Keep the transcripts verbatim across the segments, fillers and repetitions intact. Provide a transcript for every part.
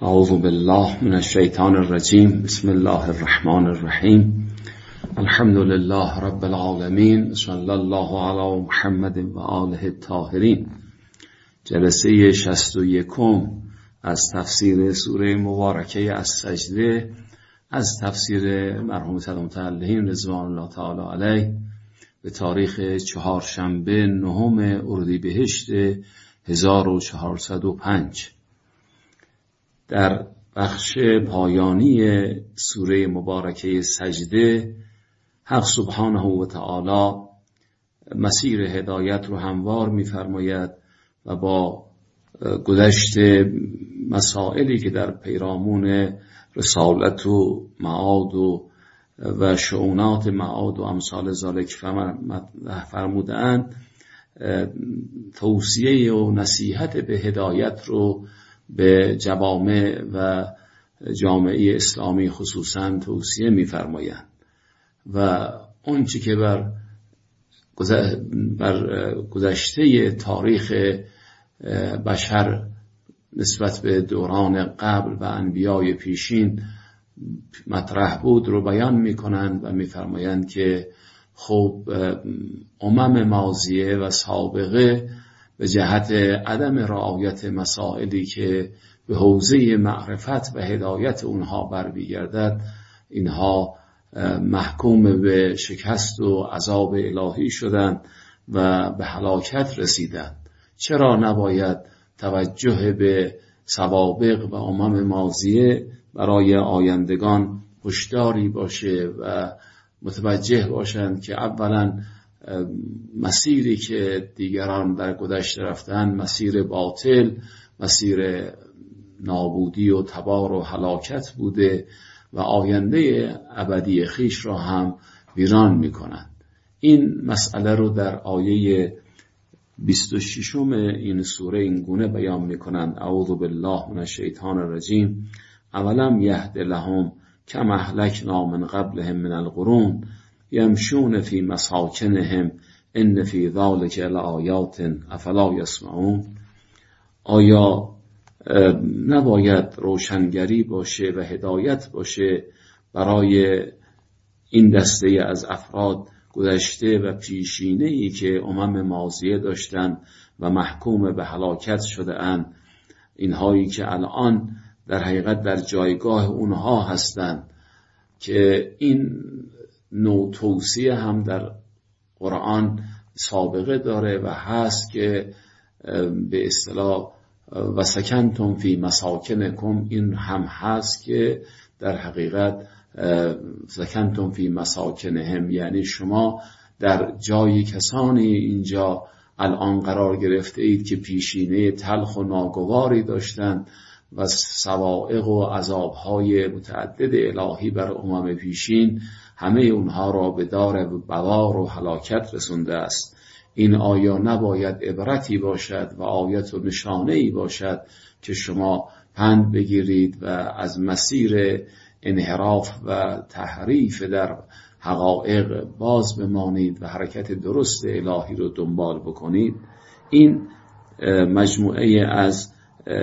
اعوذ بالله من الشیطان الرجیم. بسم الله الرحمن الرحیم. الحمد لله رب العالمین. صلی الله علی محمد و آله الطاهرین. جلسه شصت و یکم از تفسیر سوره مبارکه السجده از تفسیر مرحوم سید متعلهین رضوان الله تعالی علیه به تاریخ چهارشنبه نهم اردیبهشت هزار و چهارصد و پنج. در بخش پایانی سوره مبارکه سجده حق سبحانه و تعالی مسیر هدایت رو هموار می‌فرماید و با گذشت مسائلی که در پیرامون رسالت و معاد و و شؤونات معاد و امثال ذالک فرمودند، توصیه و نصیحت به هدایت رو به جوامع و جامعه اسلامی خصوصا توصیه می‌فرمایند و اون چی که بر بر گذشته تاریخ بشر نسبت به دوران قبل و انبیای پیشین مطرح بود رو بیان می‌کنند و می‌فرمایند که خب امم ماضیه و سابقه به جهت عدم رعایت مسائلی که به حوزه معرفت و هدایت اونها برمیگردد، اینها محکوم به شکست و عذاب الهی شدند و به هلاکت رسیدند. چرا نباید توجه به سوابق و امم ماضیه برای آیندگان هشداری باشه و متوجه باشند که اولا مسیری که دیگران در گذشته رفتن مسیر باطل، مسیر نابودی و تبار و هلاکت بوده و آینده ابدی خیش را هم ویران می‌کنند. این مسئله رو در آیه بیست و ششم این سوره این گونه بیان می‌کنند: اعوذ بالله من الشیطان الرجیم. اولم یهد لهم کما اهلکنا من قبلهم من القرون یمشون فی مساکنهم ان فی ذلک لآیات افلا یسمعون. آیا نباید روشنگری باشه و هدایت باشه برای این دسته از افراد گذشته و پیشینه‌ای که امم ماضیه داشتن و محکوم به هلاکت شده اند، اینهایی که الان در حقیقت در جایگاه اونها هستند، که این نوع توصیه هم در قرآن سابقه داره و هست که به اصطلاح و سکنتم فی مساکنکم، این هم هست که در حقیقت سکنتم فی مساکنهم، یعنی شما در جایی کسانی اینجا الان قرار گرفته اید که پیشینه تلخ و ناگواری داشتند و صواعق و عذابهای متعدد الهی بر امم پیشین همه اونها را به دار بوار و هلاکت رسونده است. این آیا نباید عبرتی باشد و آیت و نشانه‌ای باشد که شما پند بگیرید و از مسیر انحراف و تحریف در حقایق باز بمانید و حرکت درست الهی رو دنبال بکنید؟ این مجموعه از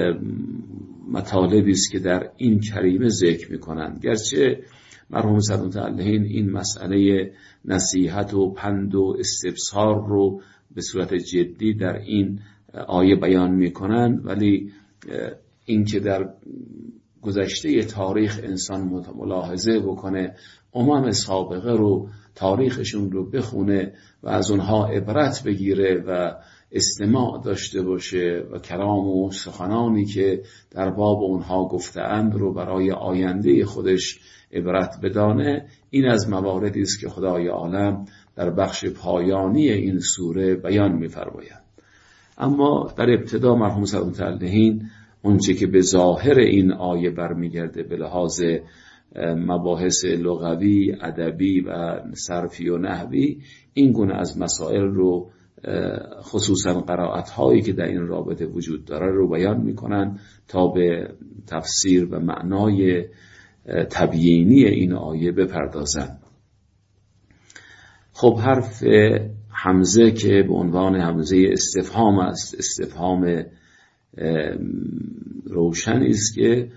مطالبی است که در این کریمه ذکر می‌کنند. گرچه مرحوم سید متعلهین این مسئله نصیحت و پند و استبصار رو به صورت جدی در این آیه بیان می‌کنند، ولی این که در گذشته تاریخ انسان ملاحظه بکنه، امم سابقه رو، تاریخشون رو بخونه و از اونها عبرت بگیره و استماع داشته باشه و کلام و سخنانی که در باب اونها گفته‌اند رو برای آینده خودش عبرت بدانه، این از مواردی است که خدای عالم در بخش پایانی این سوره بیان می‌فرماید. اما در ابتدا مرحوم سید متعلهین اونچه که به ظاهر این آیه برمیگرده به لحاظ مباحث لغوی، ادبی و صرفی و نحوی، این گونه از مسائل رو خصوصا قرائت هایی که در این رابطه وجود داره رو بیان میکنن تا به تفسیر و معنای تبیینی این آیه بپردازند. خب حرف حمزه که به عنوان حمزه استفهام است، استفهام روشنی است که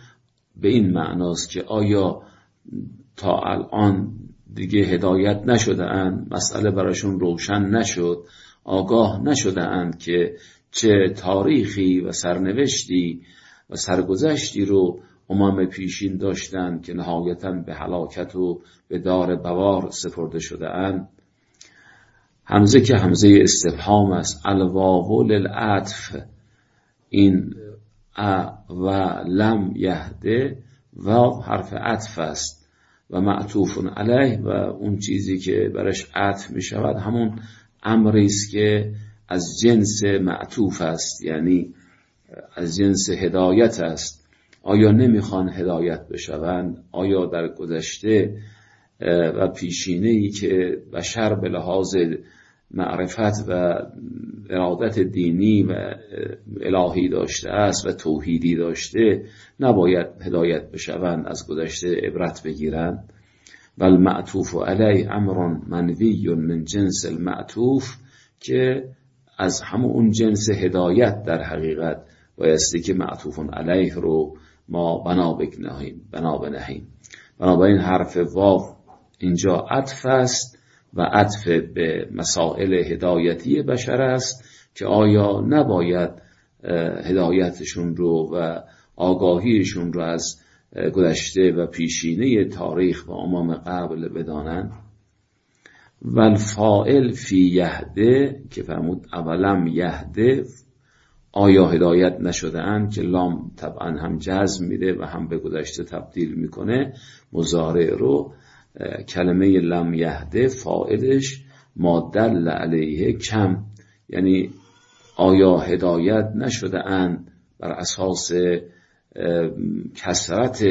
به این معناست که آیا تا الان دیگه هدایت نشده اند، مسئله براشون روشن نشد، آگاه نشده اند که چه تاریخی و سرنوشتی و سرگذشتی رو امم پیشین داشتند که نهایتاً به هلاکت و به دار بوار سپرده شده اند. همزه که همزه استفهام است، الواو للعطف، این ا و لم یهده واو حرف عطف است و معطوف علیه و اون چیزی که برش عطف می شود همون امری است که از جنس معطوف است، یعنی از جنس هدایت است. آیا نمیخوان هدایت بشوند؟ آیا در گذشته و پیشینه‌ای که بشر به لحاظ معرفت و ارادت دینی و الهی داشته است و توحیدی داشته نباید هدایت بشوند، از گذشته عبرت بگیرند؟ بل معطوف علی امر منوی من جنس المعطوف، که از همون جنس هدایت در حقیقت بایستی که معطوف علیه رو ما بنا بنهیم بنا بنهیم. بنابراین حرف واو اینجا عطف است و عطف به مسائل هدایتی بشر است که آیا نباید هدایتشون رو و آگاهیشون رو از گذشته و پیشینه تاریخ و امم قبل بدانند. و الفاعل فی یهده که فرمود اولم یهده، آیا هدایت نشده اند، که لام طبعا هم جزم میده و هم به گذشته تبدیل میکنه مضارع رو. کلمه لم یهده فاعلش ما دل علیه کم، یعنی آیا هدایت نشده اند بر اساس کثرت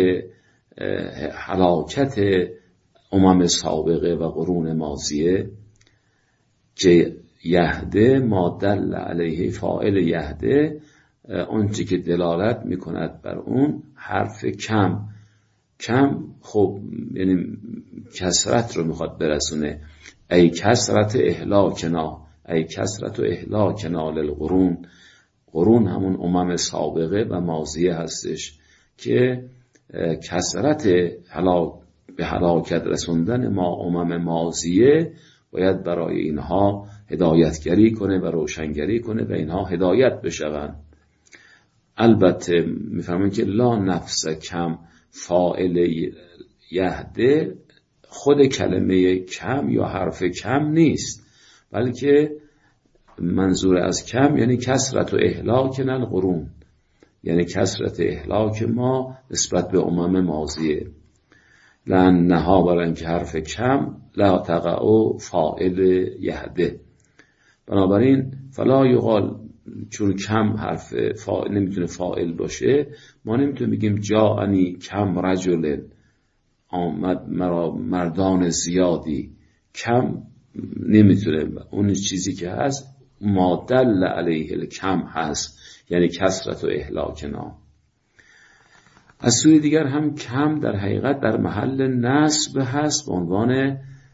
هلاکت امم سابقه و قرون ماضیه، که یهده ما دل علیه فاعل یهده آنچه که دلالت میکند بر اون حرف کم. کم خب یعنی کثرت رو میخواد برسونه. ای کثرت اهلاکنا، ای کثرت اهلاکنا للقرون، قرون همون امم سابقه و ماضیه هستش که کثرت هلاک به هلاکت رسوندن ما امم ماضیه باید برای اینها هدایتگری کنه و روشنگری کنه و اینها هدایت بشوند. البته میفهمن که لا نفس کم فاعل یهده خود کلمه کم یا حرف کم نیست، بلکه منظور از کم یعنی کثرت و اهلاک القرون، یعنی کثرت اهلاک ما نسبت به امم ماضیه. لأنها برای اینکه حرف کم لا تقع فاعل یهده، بنابراین فلا یقال، چون کم حرف فاعل نمیتونه فاعل باشه، ما نمیتونیم بگیم جاءنی کم رجل، آمد مرا مردان زیادی. کم نمیتونه، اون چیزی که هست ما دل علیه الکم هست، یعنی کثرت و اهلاکنا. از سوی دیگر هم کم در حقیقت در محل نصب هست به عنوان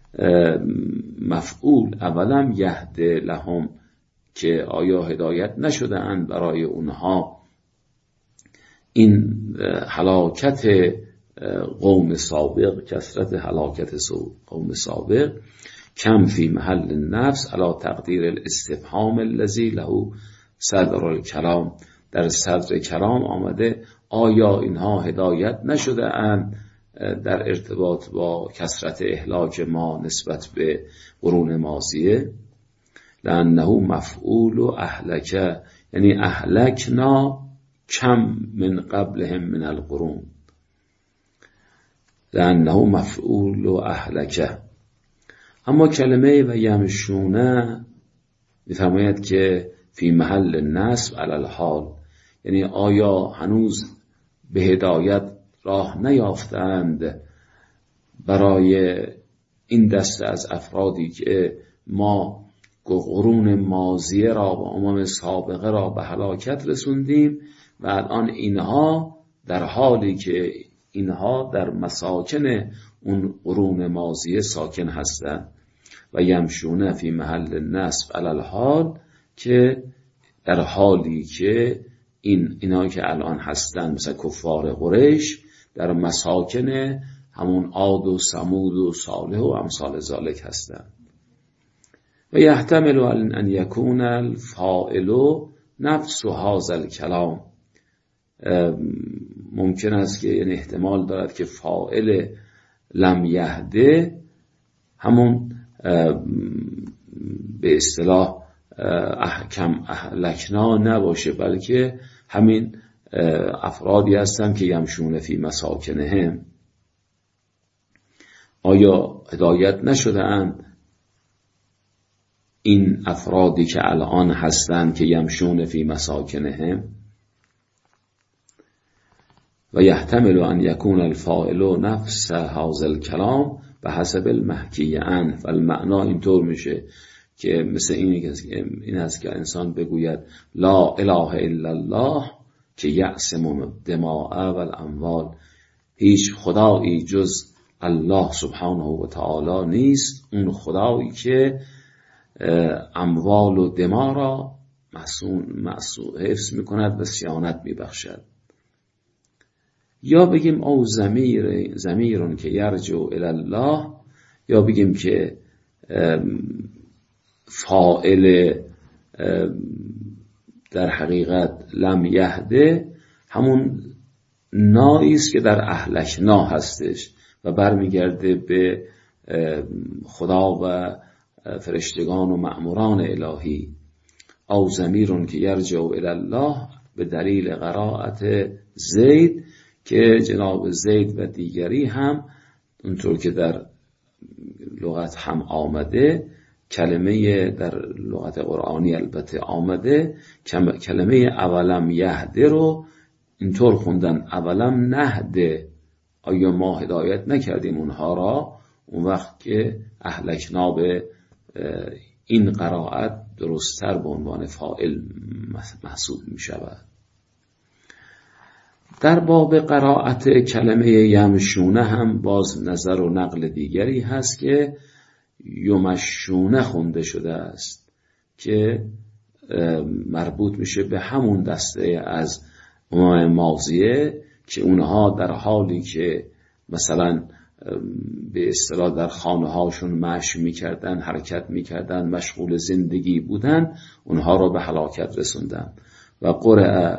مفعول. اولم یهده لهم، که آیا هدایت نشده اند برای اونها این هلاکت قوم سابق، کثرت هلاکت قوم سابق. کم فی محل نفس علی تقدیر الاستفهام الذی له صدر الکلام، در صدر کلام آمده آیا اینها هدایت نشده اند در ارتباط با کثرت اهلاک ما نسبت به قرون ماضیه. لأنه مفعول و اهلک، یعنی اهلکنا کم من قبلهم من القرون. لأنه مفعول و اهلک. اما کلمه و یمشونه می‌فرماید که فی محل نصب علی الحال، یعنی آیا هنوز به هدایت راه نیافتند برای این دسته از افرادی که ما قرون ماضیه را و امم سابقه را به هلاکت رسوندیم و الان اینها در حالی که اینها در مساکن اون قرون ماضیه ساکن هستند. و یمشونه فی محل نصب علی الحال، که در حالی که این اینا که الان هستند مثل کفار قریش در مساکن همون عاد و ثمود و صالح و امثال ذالک هستند. و یحتمل ان یکون الفاعل نفس هذا الکلام، ممکن است که این احتمال دارد که فاعل لم یهده همون به اصطلاح احکم اهلکنا نباشه، بلکه همین افرادی هستند که یمشون فی مساکنهم. آیا هدایت نشده اند این افرادی که الان هستند که یمشون فی مساکنهم؟ و یحتمل ان یکون الفاعل نفس هذا الکلام به حسب المحکی عنه. و المعنا اینطور میشه که مثل این است که انسان بگوید لا اله الا الله که یعصم دماء و الاموال، هیچ خدایی جز الله سبحانه و تعالی نیست، اون خدایی که اموال و دما را معصوم معصوم حفظ میکند و صیانت میبخشد. یا بگیم او ضمیر ضمیرون که یرجع الی الله، یا بگیم که فاعل در حقیقت لم یهده همون نایی است که در اهلکنا هستش و برمیگرده به خدا و فرشتگان و مأموران الهی. او ضمیرون که یرجع الی الله به دلیل قرائت زید که جناب زید و دیگری هم اونطور که در لغت هم آمده، کلمه در لغت قرآنی البته آمده، کلمه اولم یهده رو اینطور خوندن اولم نهده، آیا ما هدایت نکردیم اونها را؟ اون وقت که اهلکنا به این قرائت درست‌تر به عنوان فاعل محسوب می شود. در باب قرائت کلمه یمشونه هم باز نظر و نقل دیگری هست که یمشونه خونده شده است که مربوط میشه به همون دسته از امم ماضیه که اونها در حالی که مثلا به اصطلاح در خانه هاشون مشی میکردن، حرکت میکردن، مشغول زندگی بودن، اونها رو به هلاکت رسوندن. و قرأ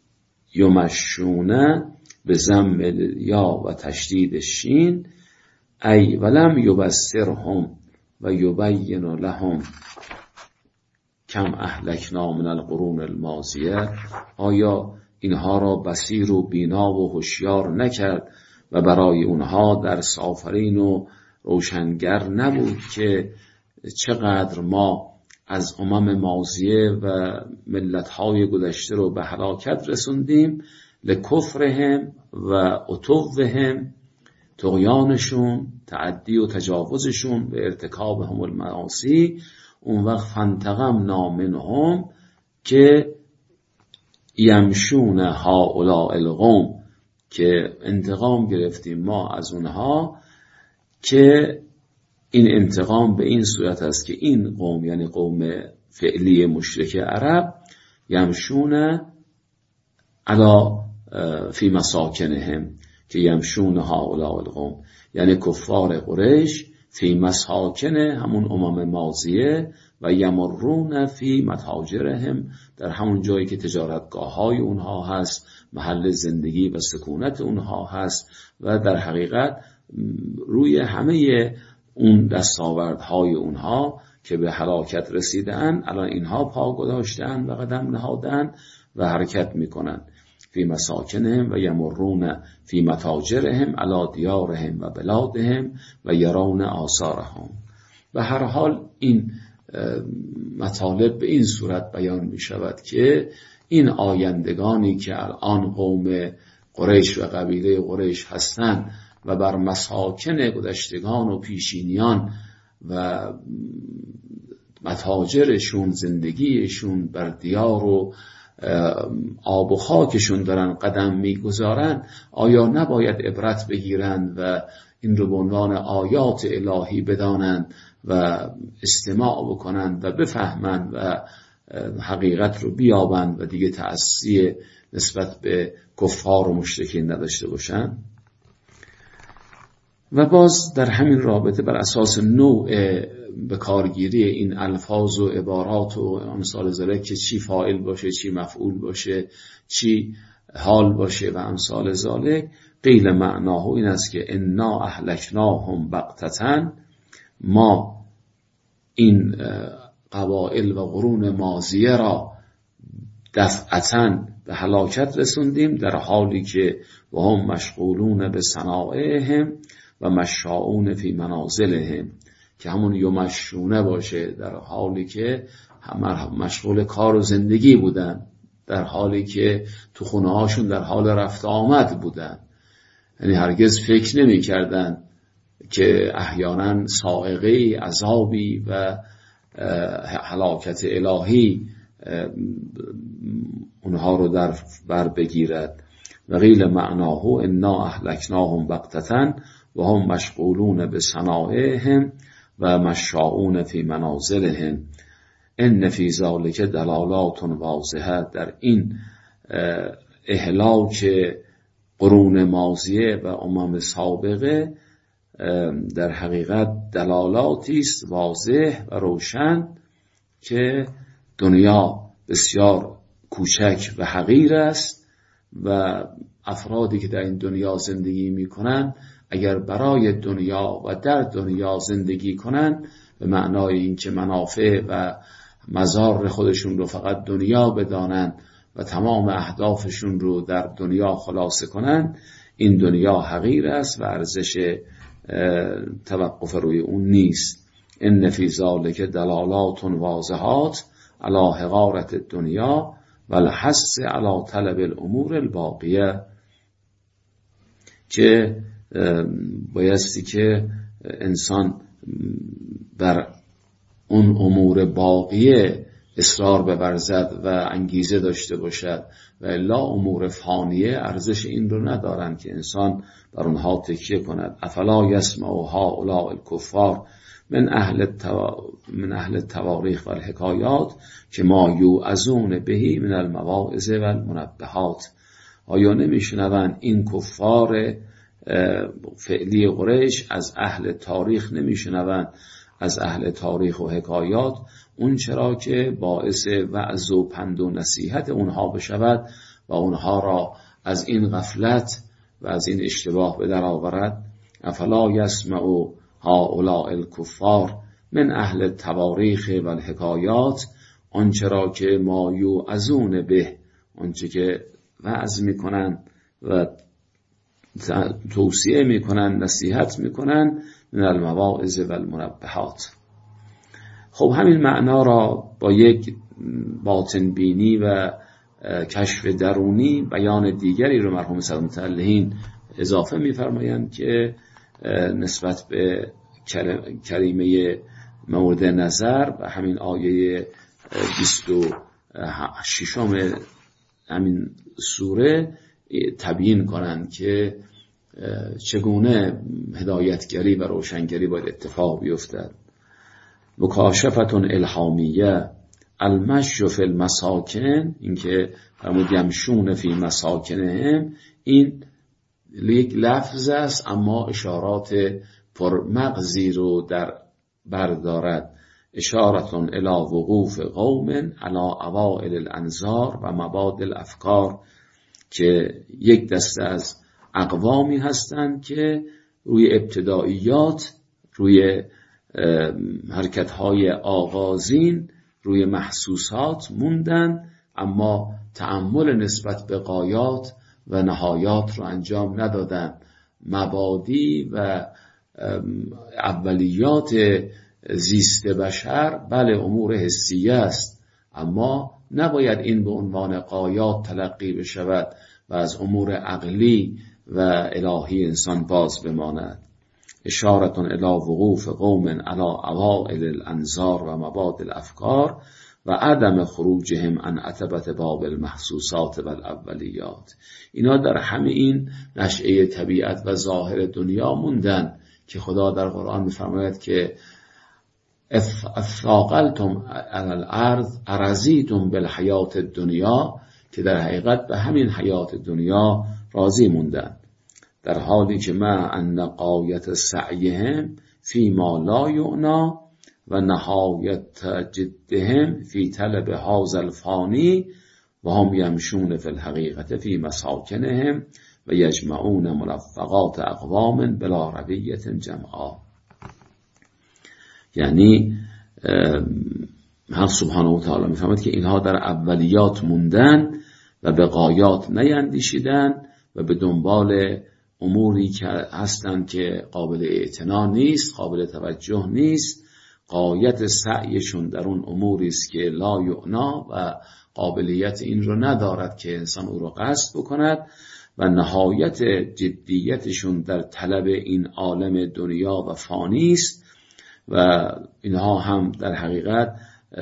یمشونه به ضم یا و تشدید شین، ای ولم یبصرهم و یبین لهم کم اهلکنا من القرون الماضیه، آیا اینها را بصیر و بینا و هوشیار نکرد و برای اونها در آفرین و روشنگر نبود که چقدر ما از امم ماضیه و ملت‌های گذشته رو به هلاکت رسوندیم، لکفرهم و عتوهم، طغیانشون، تعدی و تجاوزشون به ارتکابهم المعاصی. اون وقت فانتقمنا منهم که یمشون هؤلاء القوم، که انتقام گرفتیم ما از اونها، که این انتقام به این صورت است که این قوم یعنی قوم فعلی مشرک عرب یمشون علا فی مساکنهم، که یمشون هؤلاء القوم یعنی کفار قریش فی مساکن همون امم ماضیه و یمرون فی متاجرهم، در همون جایی که تجارتگاه های اونها هست، محل زندگی و سکونت اونها هست و در حقیقت روی همه اون دستاوردهای اونها که به هلاکت رسیدن الان اینها پا گذاشتن و قدم نهادن و حرکت میکنن فی مساکنهم و یمرون فی متاجرهم علی دیارهم و بلادهم و یرون آثارهم. و هر حال این مطالب به این صورت بیان می شود که این آیندگانی که الان قوم قریش و قبیله قریش هستند و بر مساکن گذشتگان و پیشینیان و متاجرشون، زندگیشون بر دیار و آب و خاکشون دارن قدم میگذارن، آیا نباید عبرت بگیرند و این رو به عنوان آیات الهی بدانند و استماع بکنند و بفهمند و حقیقت رو بیابند و دیگه تأسی نسبت به کفار و مشرکین نداشته باشند؟ و باز در همین رابطه بر اساس نوع به کارگیری این الفاظ و عبارات و امثال ذلک که چی فاعل باشه، چی مفعول باشه، چی حال باشه و امثال ذلک، قیل معناه این است که انا اهلکناهم بغتة، ما این قبایل و قرون ماضیه را دفعتاً به هلاکت رسوندیم، در حالی که و هم مشغولون به صنائعهم و مشاؤون فی منازلهم، که همون یمشونه باشه، در حالی که مشغول کار و زندگی بودن، در حالی که تو خونه هاشون در حال رفت آمد بودن. یعنی هرگز فکر نمی کردن که احیانا صاعقه عذابی و هلاکت الهی اونها رو در بر بگیرد. و قیل معناه انا اهلکناهم بغتة و هم مشغولون به صنائعهم و مشاؤون فی منازلهم ان فی ذلک دلالات واضحه، در این اهلاک قرون ماضیه و امم سابقه در حقیقت دلالاتی است واضح و روشن که دنیا بسیار کوچک و حقیر است و افرادی که در این دنیا زندگی میکنن اگر برای دنیا و در دنیا زندگی کنن به معنای اینکه منافع و مضار خودشون رو فقط دنیا بدانن و تمام اهدافشون رو در دنیا خلاصه کنن، این دنیا حقیر است و ارزش توقف روی اون نیست. ان فی ذلک دلالات واضحات علی حقارت الدنیا و الحث علی طلب الامور الباقیه، که بایستی که انسان بر اون امور باقیه اصرار بورزد و انگیزه داشته باشد و الا امور فانیه ارزش این رو ندارن که انسان بر اونها تکیه کند. افلا یسمع هؤلاء الکفار من اهل التو... من اهل التواریخ و الحکایات که ما یوعظون بهی من المواعظ و المنبهات. آیا نمیشنون این کفار فعلی قریش از اهل تاریخ، نمیشنون از اهل تاریخ و حکایات اون چرا که باعث وعظ و پند و نصیحت اونها بشود و اونها را از این غفلت و از این اشتباه به در آورد؟ افلا یسمع هؤلاء الکفار من اهل التواریخ و الحکایات، آنچه را که ما یوعظون به، آنچه که وعظ میکنن و توصیه میکنن، نصیحت میکنن، من المواعظ و المنبهات. خب همین معنا را با یک باطن بینی و کشف درونی بیان دیگری رو مرحوم صدر متعلهین اضافه میفرمایند که نسبت به کریمه مورد نظر و همین آیه بیست و ششم همین سوره تبیین کنند که چگونه هدایتگری و روشنگری باید اتفاق بیفتد. مکاشفت الهامیه المشی فی المساکن، اینکه فرمود یمشون فی مساکنهم، این یک لفظ است اما اشارات پرمغزی رو در بردارد. اشارتون الی وقوف قوم علی اوائل الانظار و مبادئ الافکار، که یک دسته از اقوامی هستند که روی ابتداییات، روی حرکت‌های آغازین، روی محسوسات موندن، اما تأمل نسبت به غایات و نهایات رو انجام ندادن. مبادی و اولیات زیست بشر بله امور حسیه است، اما نباید این به عنوان غایات تلقی بشود و از امور عقلی و الهی انسان باز بماند. اشارتون الی وقوف قوم علی اوائل الانظار و مبادئ الافکار و عدم خروجهم عن عتبة باب المحسوسات و الاولیات. اینا در همه این نشأه طبیعت و ظاهر دنیا موندن که خدا در قرآن می‌فرماید که اثاقلتم علی الارض ارضیتم بالحیات الدنیا، که در حقیقت به همین حیات دنیا راضی موندن. در حالی که مع ان غایت سعیهم فی ما لا یعنا و نهایت جدهم فی طلب هذا الفانی و هم یمشون فی الحقیقت فی مساکنهم و یجمعون ملفقات اقوام بلا رویت جمعا. یعنی حق سبحانه و تعالی میفهمد که اینها در اولیات موندن و به غایات نیندیشیدن و به دنبال اموری که هستند که قابل اعتنا نیست، قابل توجه نیست. غایت سعیشون در اون اموری است که لا یعنا و قابلیت این رو ندارد که انسان او رو قصد بکند و نهایت جدیتشون در طلب این عالم دنیا و فانی است و اینها هم در حقیقت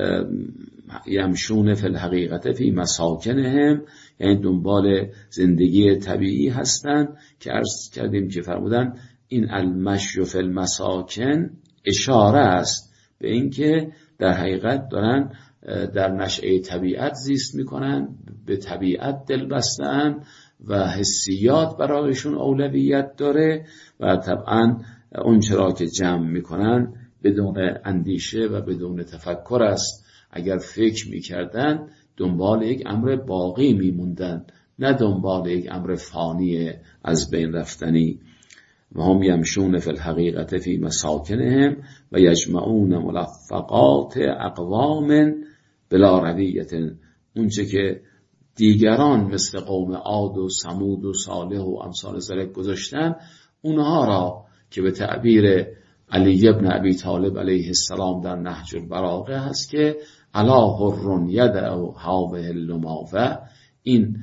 یمشون فی الحقیقت فی مساکنهم، یعنی دنبال زندگی طبیعی هستند که عرض کردیم که فرمودن این المشی فی المساکن اشاره است به اینکه در حقیقت دارن در نشأه طبیعت زیست میکنن، به طبیعت دل بستن و حسیات برایشون اولویت داره و طبعا اون چرا که جمع میکنن بدون اندیشه و بدون تفکر است. اگر فکر میکردن دنبال یک امر باقی میموندن، نه دنبال یک امر فانی از بین رفتنی. و هم یمشون فی الحقیقت فی مساکنهم و یجمعون ملفقات اقوام بلا رویت. اونچه که دیگران مثل قوم عاد و ثمود و صالح و امثال ذلک گذاشتن، اونها را که به تعبیر علی ابن ابی طالب علیه السلام در نهج البلاغه هست که الا حر یدع هذه اللماوه، این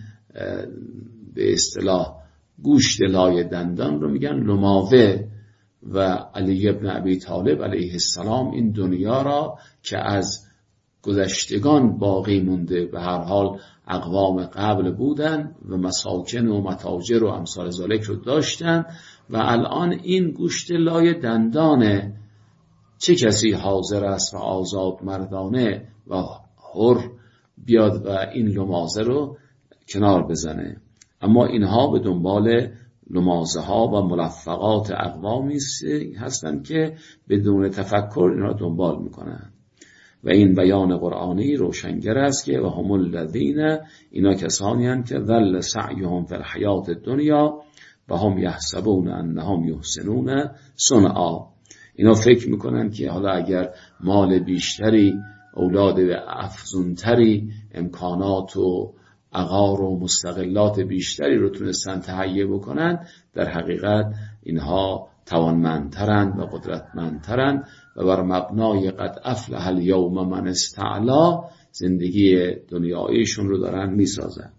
به اصطلاح گوشت لای دندان رو میگن لماوه. و علی ابن ابی طالب علیه السلام این دنیا را که از گذشتگان باقی مونده، به هر حال اقوام قبل بودن و مساکن و متاجر و امثال ذالک رو داشتن و الان این گوشت لای دندانه. چه کسی حاضر است و آزاد مردانه و حر بیاد و این لمازه رو کنار بزنه؟ اما اینها به دنبال لمازه ها و ملفقات اقوامی هستند که بدون تفکر اینا دنبال میکنن. و این بیان قرآنی روشنگر است که و هم الذین، اینا کسانی هستند که ذل سعیهم فی الحیات الدنیا و هم یحسبون انهم یحسنون صنعا. اینا فکر میکنن که حالا اگر مال بیشتری، اولاد افزونتری، امکانات و عقار و مستقلات بیشتری رو تونستن تهیه بکنن، در حقیقت اینها توانمندترند و قدرتمندترند و بر مبنای قد افلح الیوم من استعلا زندگی دنیایشون رو دارن میسازن.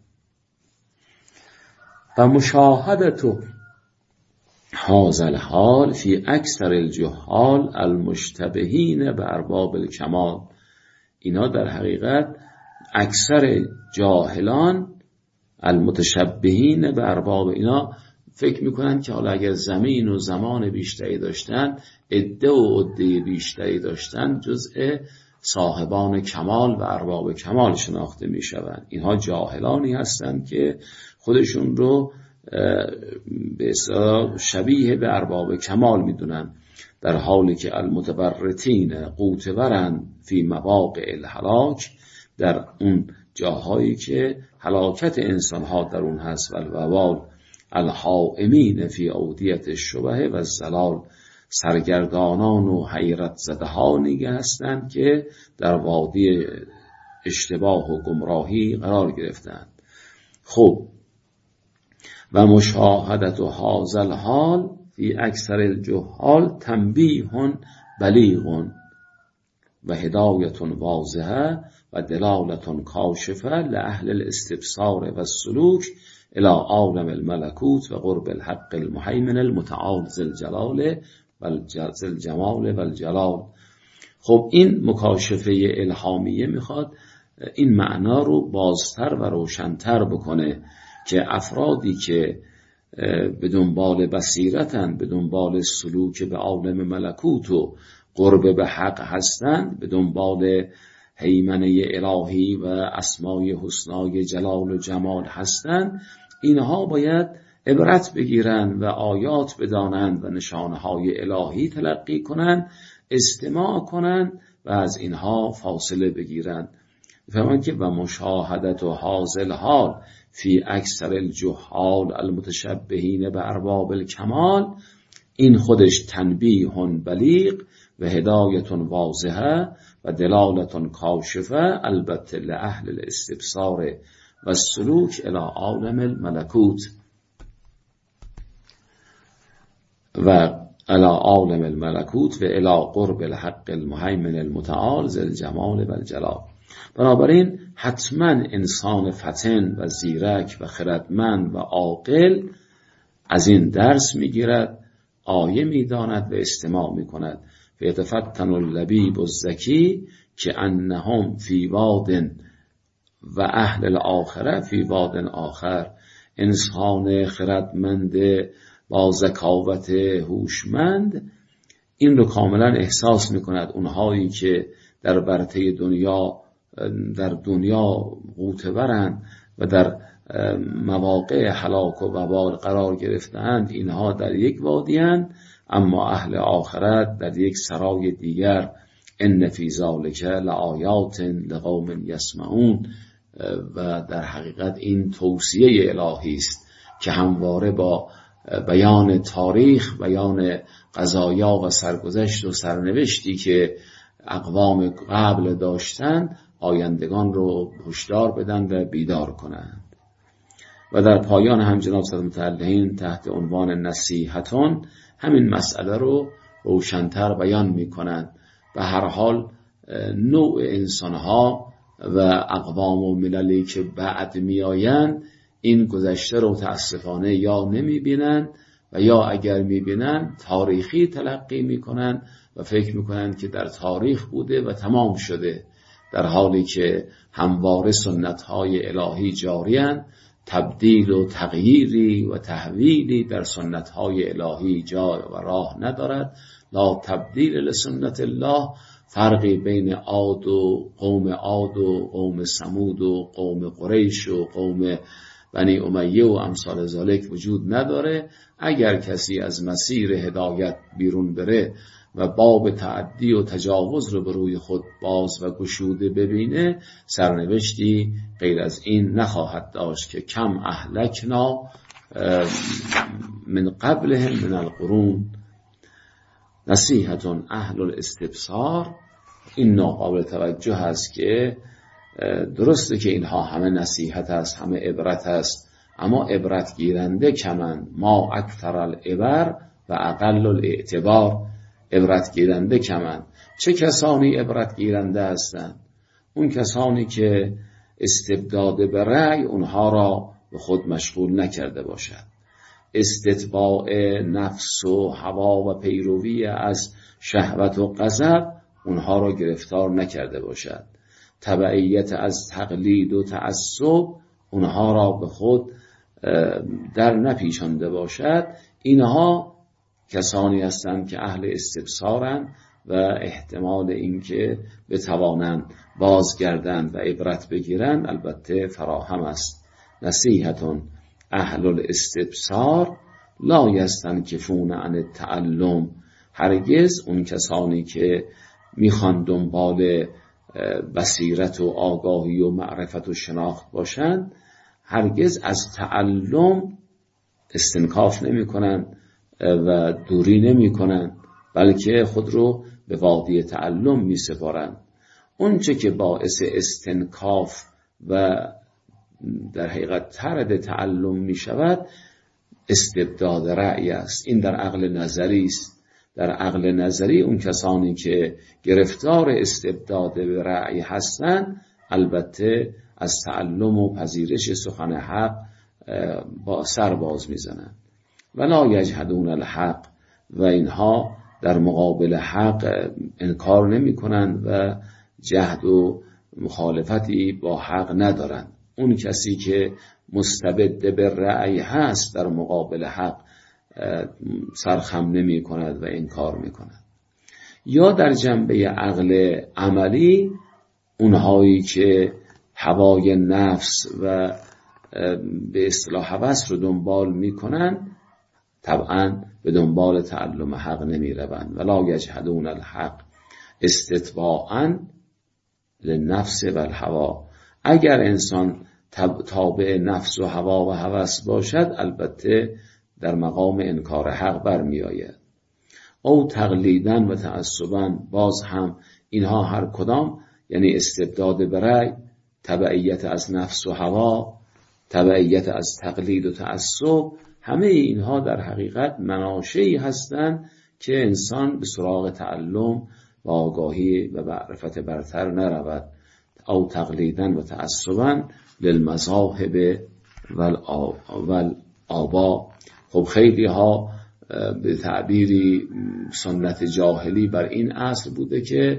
و مشاهدت هذا الحال فی اکثر الجهال المشتبهین به ارباب الکمال. اینا در حقیقت اکثر جاهلان المتشبهین به ارباب، اینا فکر میکنن که حالا اگر زمین و زمان بیشتری داشتن، عده و عده بیشتری داشتن، جزء صاحبان کمال و ارباب کمال شناخته میشوند. اینها جاهلانی هستند که خودشون رو به اصطلاح شبیه به ارباب کمال میدونن، در حالی که المتبرتین قوتورن فی مواقع الهلاک، در اون جاهایی که هلاکت انسانها در اون هست، و الوبال الحائمین فی اودیت الشبه و الزلال، سرگردانان و حیرت زدهانی هستند که در وادی اشتباه و گمراهی قرار گرفتند. خب و مشاهدت و هذا الحال فی اکثر الجهال تنبیه بلیغ و هدایت واضحه و دلالت کاشفه لأهل الاستبصار و السلوک الى عالم الملکوت و قرب الحق المهیمن المتعال ذی الجلال و ذی الجمال و الجلال. خب این مکاشفه الهامیه میخواد این معنا رو بازتر و روشنتر بکنه که افرادی که به دنبال بصیرتن، به دنبال سلوک به عالم ملکوت و قرب به حق هستند، به دنبال هیمنه الهی و اسمای حسنای جلال و جمال هستند، اینها باید عبرت بگیرند و آیات بدانند و نشانهای الهی تلقی کنند، استماع کنند و از اینها فاصله بگیرند. فرمایند که و مشاهدت و حاصل حال فی اکثر الجهال المتشبهین به ارباب الکمال، این خودش تنبیه بلیغ و هدایت واضحه و دلالت کاشفه، البته لأهل الاستبصار و السلوک الی عالم الملکوت و الی عالم الملکوت و الی قرب الحق المهیمن المتعال ذی الجمال و الجلال. بنابراین حتما انسان فطن و زیرک و خردمند و عاقل از این درس میگیرد، آیه میداند و استماع میکند. فیتفتن اللبیب الذکی که انهم فی واد و اهل الاخره فی واد آخر. انسان خردمند با ذکاوت هوشمند این رو کاملا احساس میکند. اونهایی که در برته دنیا در دنیا غوطه‌ورند و در مواقع هلاک و وبال قرار گرفتند، اینها در یک وادی‌اند، اما اهل آخرت در یک سرای دیگر. ان فی ذلک لآیات لقوم یسمعون. و در حقیقت این توصیه الهی است که همواره با بیان تاریخ، بیان قضایا و سرگذشت و سرنوشتی که اقوام قبل داشتند، آیندگان رو هشدار بدن و بیدار کنند. و در پایان هم جناب صدر متعلقین تحت عنوان نصیحتون همین مسئله رو روشن‌تر بیان می‌کنند. به هر حال نوع انسان‌ها و اقوام و مللی که بعد میآیند این گذشته رو متاسفانه یا نمی‌بینند و یا اگر می‌بینند تاریخی تلقی می‌کنند و فکر می‌کنند که در تاریخ بوده و تمام شده، در حالی که همواره سنت‌های الهی جاری‌اند. تبدیل و تغییری و تحویلی در سنت‌های الهی جا و راه ندارد. لا تبدیل لسنت الله. فرقی بین عاد و قوم عاد و قوم ثمود و قوم قریش و قوم بنی امیه و امثال ذالک وجود نداره. اگر کسی از مسیر هدایت بیرون بره و باب تعدی و تجاوز رو به روی خود باز و گشوده ببینه، سرنوشتی غیر از این نخواهد داشت که کم اهلکنا من قبلهم من القرون. نصیحتون اهل الاستبصار. این ناقابل توجه است که درسته که اینها همه نصیحت است، همه عبرت است، اما عبرت گیرنده کمند. ما اکثر العبر و اقل الاعتبار. عبرت گیرنده کمند. چه کسانی عبرت گیرنده هستند؟ اون کسانی که استبداد به رأی اونها را به خود مشغول نکرده باشد، استتباع نفس و هوا و پیروی از شهوت و غضب اونها را گرفتار نکرده باشد، تبعیت از تقلید و تعصب اونها را به خود در نپیچانده باشد. اینها کسانی هستند که اهل استبصارند و احتمال اینکه بتوانند بازگردند و عبرت بگیرند البته فراهم است. نصیحتون اهل الاستبصار لا یستنکفون عن التعلم. هرگز اون کسانی که میخوان دنبال بصیرت و آگاهی و معرفت و شناخت باشند هرگز از تعلم استنکاف نمی کنند و دوری نمی کنند، بلکه خود رو به وادی تعلم می سپارند. اون چه که باعث استنکاف و در حقیقت طرد تعلم می شود استبداد رأی است. این در عقل نظری است. در عقل نظری اون کسانی که گرفتار استبداد به رأی هستند البته از تعلم و پذیرش سخن حق با سر باز میزنند. ولا یجحدون الحق. و اینها در مقابل حق انکار نمی کنند و جهد و مخالفتی با حق ندارند. اون کسی که مستبد به رأی هست در مقابل حق سرخم نمی کند و انکار می کند. یا در جنبه عقل عملی اونهایی که هوای نفس و به اصطلاح هوس رو دنبال میکنن طبعا به دنبال تعلم حق نمی روند. ولا یجحدون الحق استطواعا للنفس و الهوا. اگر انسان تابع نفس و هوا و هوس باشد البته در مقام انکار حق برمی آید. او تقلیدن و تعصبن، باز هم اینها هر کدام یعنی استبداد به رأی، تبعیت از نفس و هوا، تبعیت از تقلید و تعصب، همه اینها در حقیقت مناشئی هستند که انسان به سراغ تعلم و آگاهی و معرفت برتر نرود. او تقلیدن و تعصبن للمذاهب والآبا. خب خیلی ها به تعبیری سنت جاهلی بر این اصل بوده که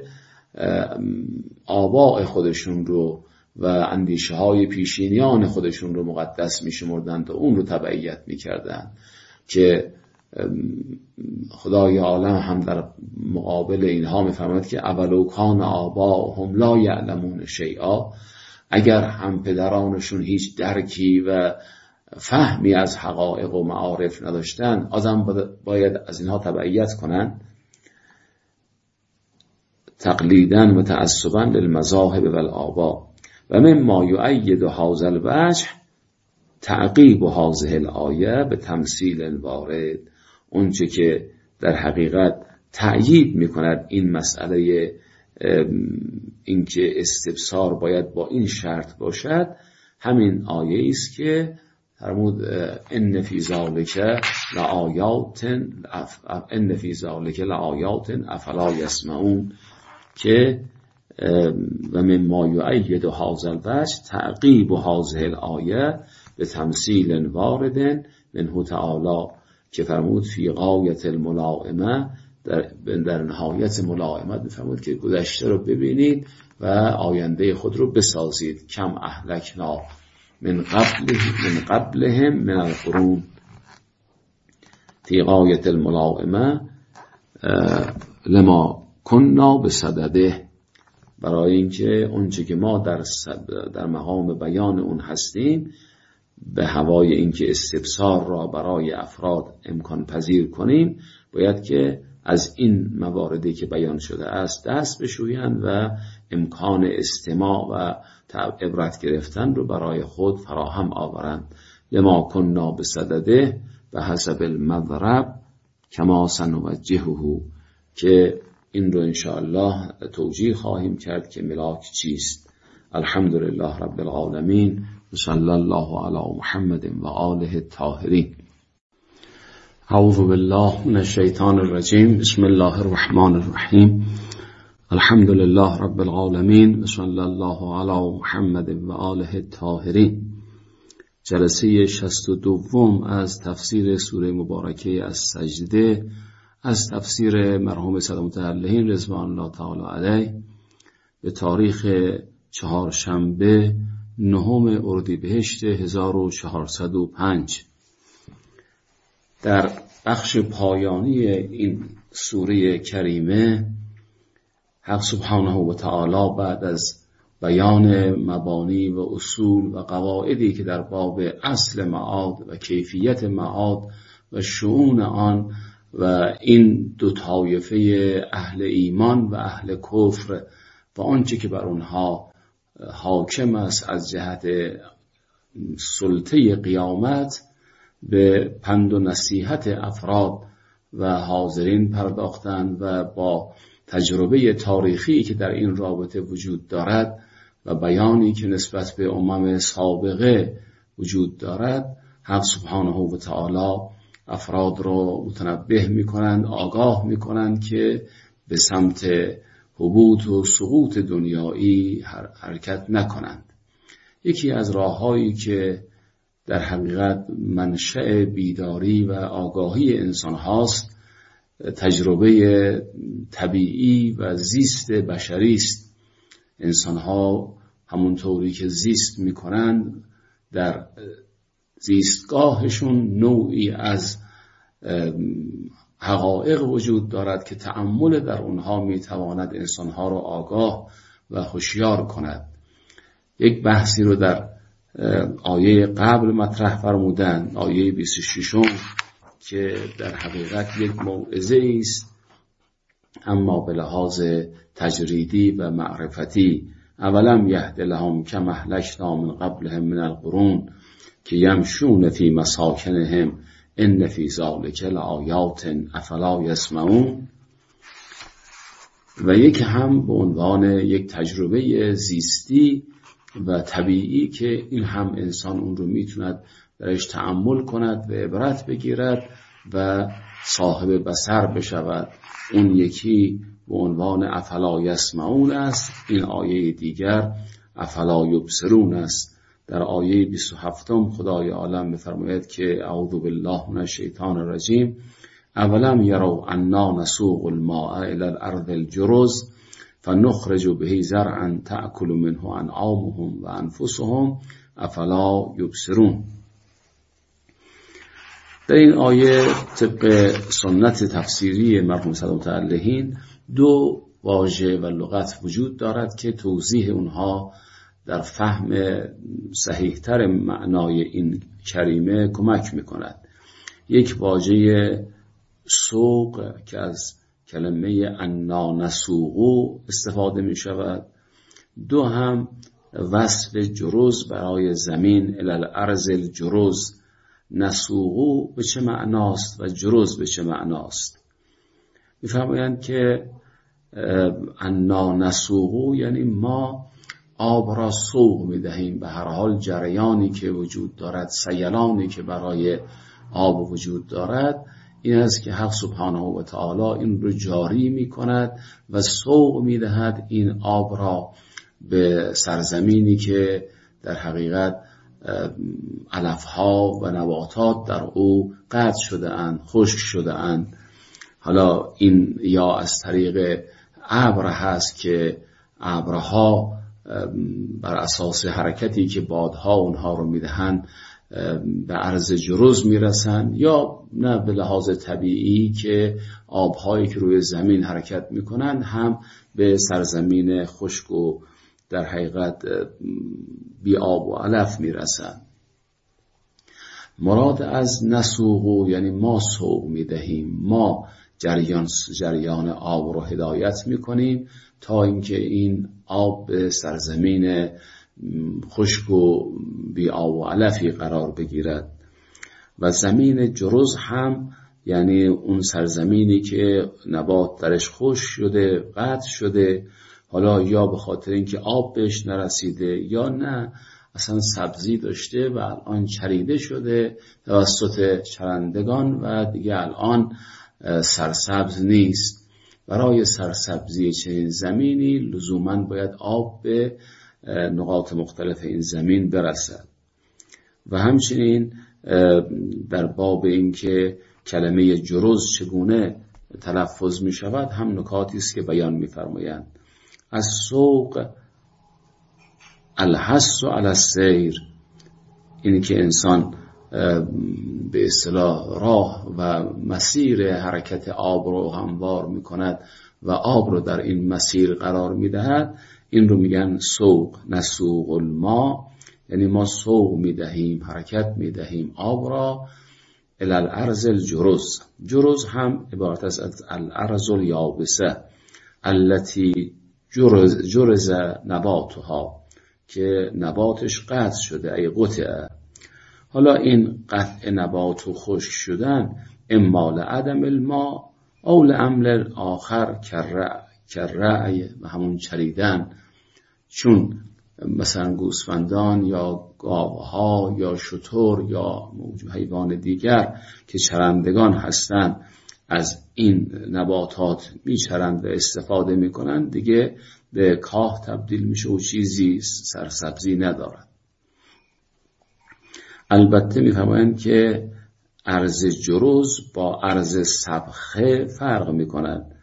آباء خودشون رو و اندیشه های پیشینیان خودشون رو مقدس می شمردند و اون رو تبعیت می کردن که خدای عالم هم در مقابل اینها می فرماید که اولو کان آباءهم لا یعلمون شیئا، اگر هم پدرانشون هیچ درکی و فهمی از حقایق و معارف نداشتن آدم باید از اینها تبعیت کنن. تقلیدن و تعصبا للمذاهب والآبا. و مما یؤید هذا الوجه تعقیب هذه الآیه به تمثیل وارد. اونچه که در حقیقت تأیید میکند این مسئله اینکه استبصار باید با این شرط باشد همین آیه است که فرمود ان فی ذلک لآیات ان فی ذلک لآیات افلا یسمعون، که و مما یؤید هذا الوجه تعقیب هذه الآیه به تمثیل وارد منه تعالی، که فرمود فی غایت الملائمه، در, در نهایت ملائمت فرمود که گذشته رو ببینید و آینده خود رو بسازید. کم اهلکنا من قبل من قبلهم من القرون فی غایت الملائمه لما کننا بصدده، برای اینکه اونچه که ما در در مقام بیان اون هستیم به هوای اینکه استبصار را برای افراد امکان پذیر کنیم باید که از این مواردی که بیان شده است دست بشویند و امکان استماع و عبرت گرفتن رو برای خود فراهم آورند. لما کننا بصدده و حسب المضرب کما سنوجهه، که این رو انشاءالله توجیه خواهیم کرد که ملاک چیست. الحمدلله رب العالمین و صلی الله علی محمد و آله الطاهرین. اعوذ بالله من الشیطان الرجیم. بسم الله الرحمن الرحیم. الحمدلله رب العالمین و صلی الله علی محمد و آله الطاهرین. جلسه شصت و دوم از تفسیر سوره مبارکه از سجده از تفسیر مرحوم سید متعلهین رضوان الله تعالی علیه به تاریخ چهارشنبه نهم اردیبهشت هزار و چهارصد و پنج. در بخش پایانی این سوره کریمه حق سبحانه و تعالی بعد از بیان مبانی و اصول و قواعدی که در باب اصل معاد و کیفیت معاد و شؤون آن و این دو طایفه اهل ایمان و اهل کفر و آنچه که بر اونها حاکم است از جهت سلطه قیامت به پند و نصیحت افراد و حاضرین پرداختند و با تجربه تاریخی که در این رابطه وجود دارد و بیانی که نسبت به امم سابقه وجود دارد حق سبحانه و تعالی افراد رو متنبه میکنند، آگاه میکنند که به سمت هبوط و سقوط دنیایی حرکت نکنند. یکی از راههایی که در حقیقت منشأ بیداری و آگاهی انسان هاست تجربه طبیعی و زیست بشری است. انسان ها همونطوری که زیست میکنند در زیستگاهشون نوعی از حقایق وجود دارد که تأمل در اونها میتواند انسانها را آگاه و هوشیار کند. یک بحثی رو در آیه قبل مطرح فرمودن، آیه بیست و شش که در حقیقت یک موعظه است اما به لحاظ تجریدی و معرفتی. اولم یهد لهم کما اهلکنا من قبلهم من القرون که یمشون فی مساکنهم ان فی ذلک لآیات افلا یسمعون. و یک هم به عنوان یک تجربه زیستی و طبیعی که این هم انسان اون رو میتوند درش تأمل کند و عبرت بگیرد و صاحب بصر بشود. اون یکی به عنوان افلا یسمعون است، این آیه دیگر افلا یبصرون است. در آیه بیست و هفت خدای عالم می‌فرماید که اعوذ بالله من الشیطان الرجیم اولم یروا انا نسوق الماء الى الارض الجرز فنخرج به زرعا تأکل منه انعامهم و انفسهم افلا یبصرون. در این آیه طبق سنت تفسیری مرحوم صدام متعلهین دو واژه و لغت وجود دارد که توضیح اونها در فهم صحیحتر معنای این کریمه کمک میکند. یک واژه سوق که از کلمه انا نسوقو استفاده می شود، دو هم وصف جرز برای زمین الی الارض الجرز. نسوقو به چه معناست و جرز به چه معناست؟ می‌فرمایند که انا نسوقو یعنی ما آب را سوق می‌دهیم، به هر حال جریانی که وجود دارد، سیلانی که برای آب وجود دارد، این است که حق سبحانه و تعالی این رو جاری می کند و سوق می دهد این آب را به سرزمینی که در حقیقت علفها و نباتات در او قطع شده اند، خشک شده اند. حالا این یا از طریق ابر هست که ابرها بر اساس حرکتی که بادها اونها رو می دهند به عرض جرز میرسن، یا نه به لحاظ طبیعی که آبهایی که روی زمین حرکت میکنن هم به سرزمین خشک و در حقیقت بی آب و علف میرسن. مراد از نسوقو یعنی ما سوق میدهیم، ما جریان جریان آب رو هدایت میکنیم تا اینکه این آب به سرزمین خشک و بی آب و علفی قرار بگیرد. و زمین جرز هم یعنی اون سرزمینی که نبات درش خشک شده، قطع شده، حالا یا به خاطر اینکه آب بهش نرسیده یا نه اصلا سبزی داشته و الان چریده شده توسط چرندگان و دیگه الان سرسبز نیست. برای سرسبزی چنین زمینی لزوماً باید آب به نقاط مختلف این زمین برسد. و همچنین در باب این که کلمه جرز چگونه تلفظ می شود هم نکاتی است که بیان می فرمایند. از سوق الحث علی السیر، این که انسان به اصطلاح راه و مسیر حرکت آب رو هموار می کند و آب رو در این مسیر قرار می دهد، این رو میگن سوق. نسوق الماء یعنی ما سوق میدهیم، حرکت میدهیم آب را الی الارض الجرز. جرز هم عبارت است از الارض الیابسه التي جرز, جرز نباتها، که نباتش قطع شده، ای قطعه. حالا این قطع نبات و خشک شدن اما لعدم الماء او لعمل آخر کررعی و همون چریدن، چون مثلا گوسفندان یا گاوها یا شتر یا حیوان دیگر که چرندگان هستند از این نباتات میچرند و استفاده میکنند، دیگه به کاه تبدیل میشه و چیزی سرسبزی ندارد. البته میفهمند که ارض جرز با ارض سبخه فرق میکنند.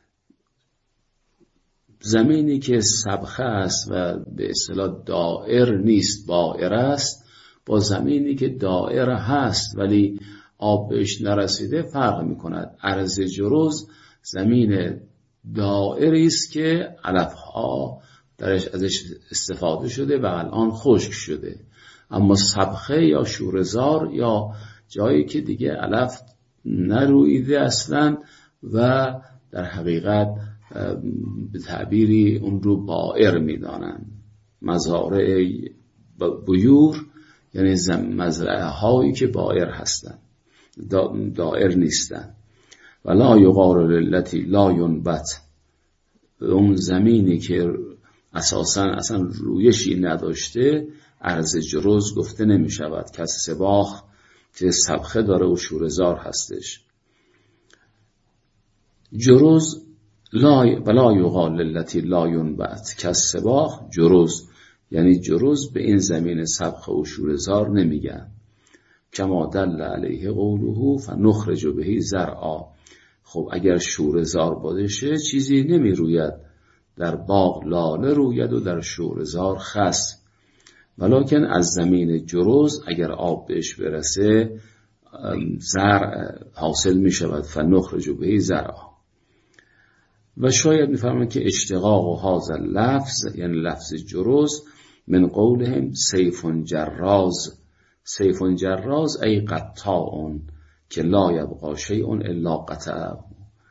زمینی که سبخه است و به اصطلاح دائر نیست، بائر است، با زمینی که دائر هست ولی آب بهش نرسیده فرق میکند. ارض جرز زمین دائری است که علفها درش ازش استفاده شده و الان خشک شده، اما سبخه یا شوره‌زار یا جایی که دیگه علف نرویده اصلا و در حقیقت به تعبیری اون رو بائر میدانن. مزارع بیور یعنی مزرعه هایی که بائر هستن، دائر نیستن. ولا یقال للتی لا ینبت، اون زمینی که اساساً اصلا رویشی نداشته ارض جرز گفته نمی شود، که از سباخ که سبخه داره و شوره‌زار هستش. جرز لا ولا یقال للتی لا ینبت که از سباخ جرز، یعنی جرز به این زمین سبخه و شوره‌زار نمیگن. کما دل علیه قوله فنخرج به زرعا. خب اگر شوره‌زار باشه چیزی نمی روید، در باغ لاله روید و در شوره‌زار خس. ولکن از زمین جرز اگر آب بهش برسه زرع حاصل می شود. فنخرج به زرعا. و شاید میفهمن که اشتقاق و هذا لفظ یعنی لفظ جرز من قولهم سیف جراز. سیف جراز ای قطاع که لا یبقى شیء الا قطعه.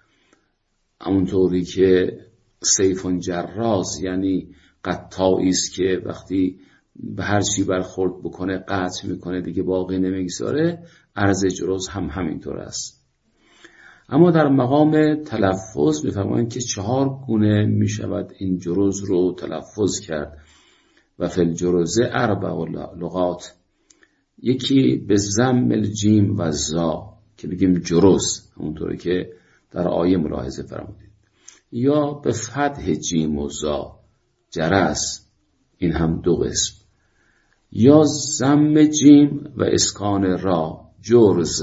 همونطوری که سیف جراز یعنی قطاعی است که وقتی به هر چی برخورد بکنه قطع میکنه دیگه باقی نمیگذاره، ارز جرز هم همینطور است. اما در مقام تلفظ میفرمایند که چهار گونه میشود این جرز رو تلفظ کرد. و فی الجرز اربع لغات، یکی به ضم الجیم و زا که بگیم جرز همونطوری که در آیه ملاحظه فرمودید، یا به فتح جیم و زا جرس، این هم دو قسم، یا ضم جیم و اسکان را جرز،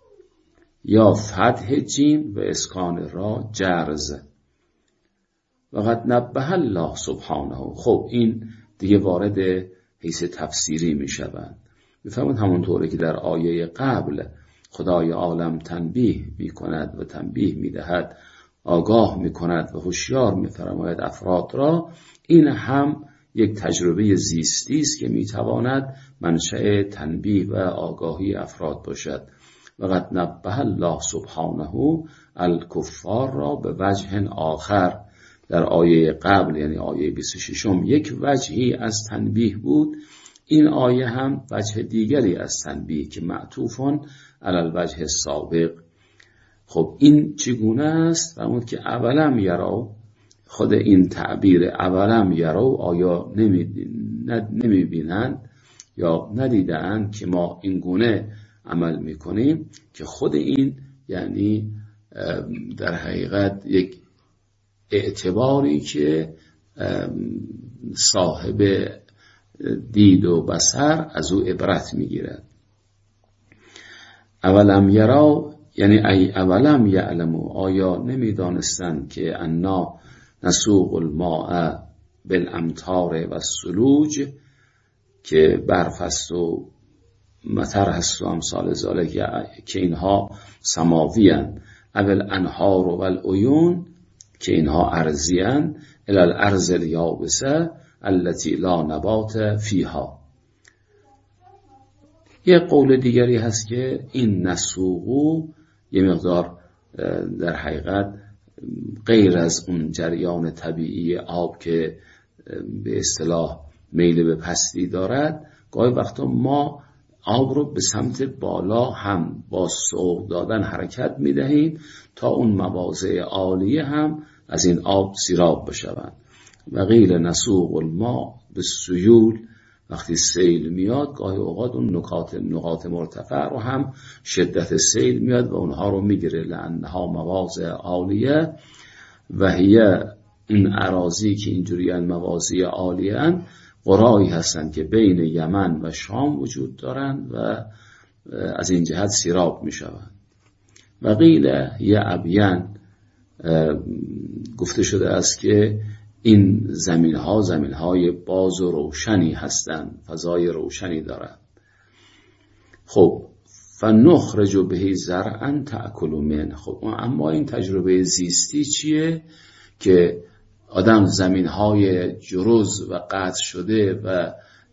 یا فتح جیم و اسکان را جرز. و قد نبه الله سبحانه. خب این دیگه وارد حیث تفسیری می شوند. میفهمون همونطوره که در آیه قبل خدای عالم تنبیه می کند و تنبیه می دهد، آگاه می کند و هوشیار می فرماید افراد را، این هم یک تجربه زیستی است که می تواند منشأ تنبیه و آگاهی افراد باشد. و قد نبه الله سبحانه الکفار را به وجه آخر. در آیه قبل یعنی آیه بیست و شش یک وجهی از تنبیه بود، این آیه هم وجه دیگری از تنبیه که معطوفون علی الوجه السابق. خب این چگونه است؟ فرمود که اولم یرو، خود این تعبیر اولم یرو آیا نمی بینند یا ندیدند که ما این گونه عمل میکنیم؟ که خود این یعنی در حقیقت یک اعتباری که صاحب دید و بصر از او عبرت میگیرد. اولم یرا یعنی ای اولم یعلمو، آیا نمیدانستند که انا نسوق الماء بالامطار و الثلوج، که برف است و مطر هست و امثال ذالک، که اینها سماوی اند. اول انهار و العیون، که اینها ارضی اند. الی الارض الیابسه التي لا نبات فیها. یک قول دیگری هست که این نسوقو یه مقدار در حقیقت غیر از اون جریان طبیعی آب که به اصطلاح میل به پستی دارد، گاهی وقتا ما آب رو به سمت بالا هم با سوق دادن حرکت میدهیم تا اون مواضع عالیه هم از این آب سیراب بشوند. و قیل نسوق الماء به سیول، وقتی سیل میاد گاهی اوقات اون نقاط نقاط مرتفع رو هم شدت سیل میاد و اونها رو میگیره، لانها مواضع عالیه و هی این اراضی که اینجوری مواضع عالیه ان قرایی هستن که بین یمن و شام وجود دارن و از این جهت سیراب میشوند. و قیل یه ابین، گفته شده است که این زمین ها زمین های باز و روشنی هستند، فضای روشنی دارند. خب فنخرج به زرعا تأکل من. خب اما این تجربه زیستی چیه که آدم زمین های جرز و قطع شده و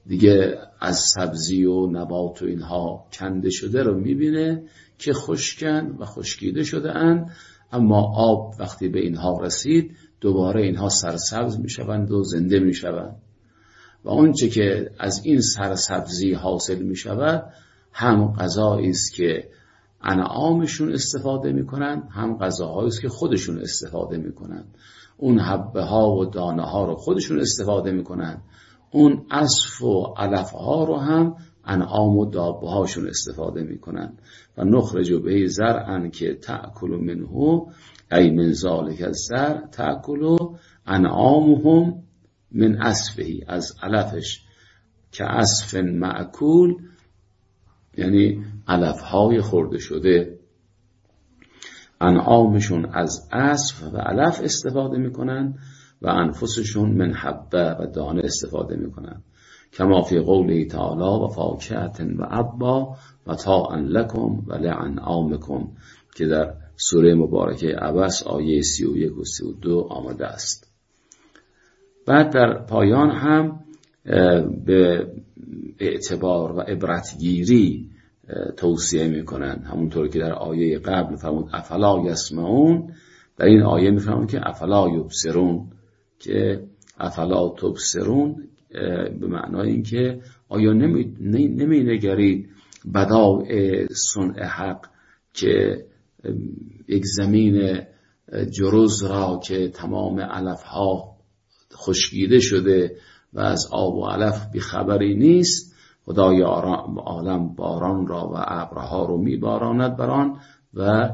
دیگه از سبزی و نبات و اینها کنده شده رو میبینه که خشکن و خشکیده شده اند، اما آب وقتی به اینها رسید دوباره اینها سرسبز میشوند و زنده میشوند و آنچه که از این سرسبزی حاصل میشود هم غذایی است که انعامشون استفاده میکنن، هم غذاهایی است که خودشون استفاده میکنن. اون حبه ها و دانه ها رو خودشون استفاده میکنن، اون عصف و علف ها رو هم انعام و دابه هاشون استفاده میکنن. و نخرج به زرعا که تأکل منه ای من ذالک الزرع تأکل انعامهم من عصفه، از علفش که عصف معکول یعنی علف های خورده شده. انعامشون از عصف و علف استفاده میکنن و انفسشون من حبه و دانه استفاده میکنن. کما فی قوله تعالی و فاکهة و عبا متاعا لکم و لانعامکم که در سوره مبارکه عبس آیه سی و یک و سی و دو آمده است. بعد در پایان هم به اعتبار و عبرتگیری توصیه میکنن، همونطور که در آیه قبل فرمود افلا یسمعون، در این آیه میفرمون که افلا یبصرون، که افلا تبصرون به معنای این که آیا نمی, نمی نگرید بدایع صنع حق که یک زمین جرز را که تمام علف ها خشکیده شده و از آب و علف بیخبری نیست، خدای عالم باران را و ابرها رو میباراند بر آن و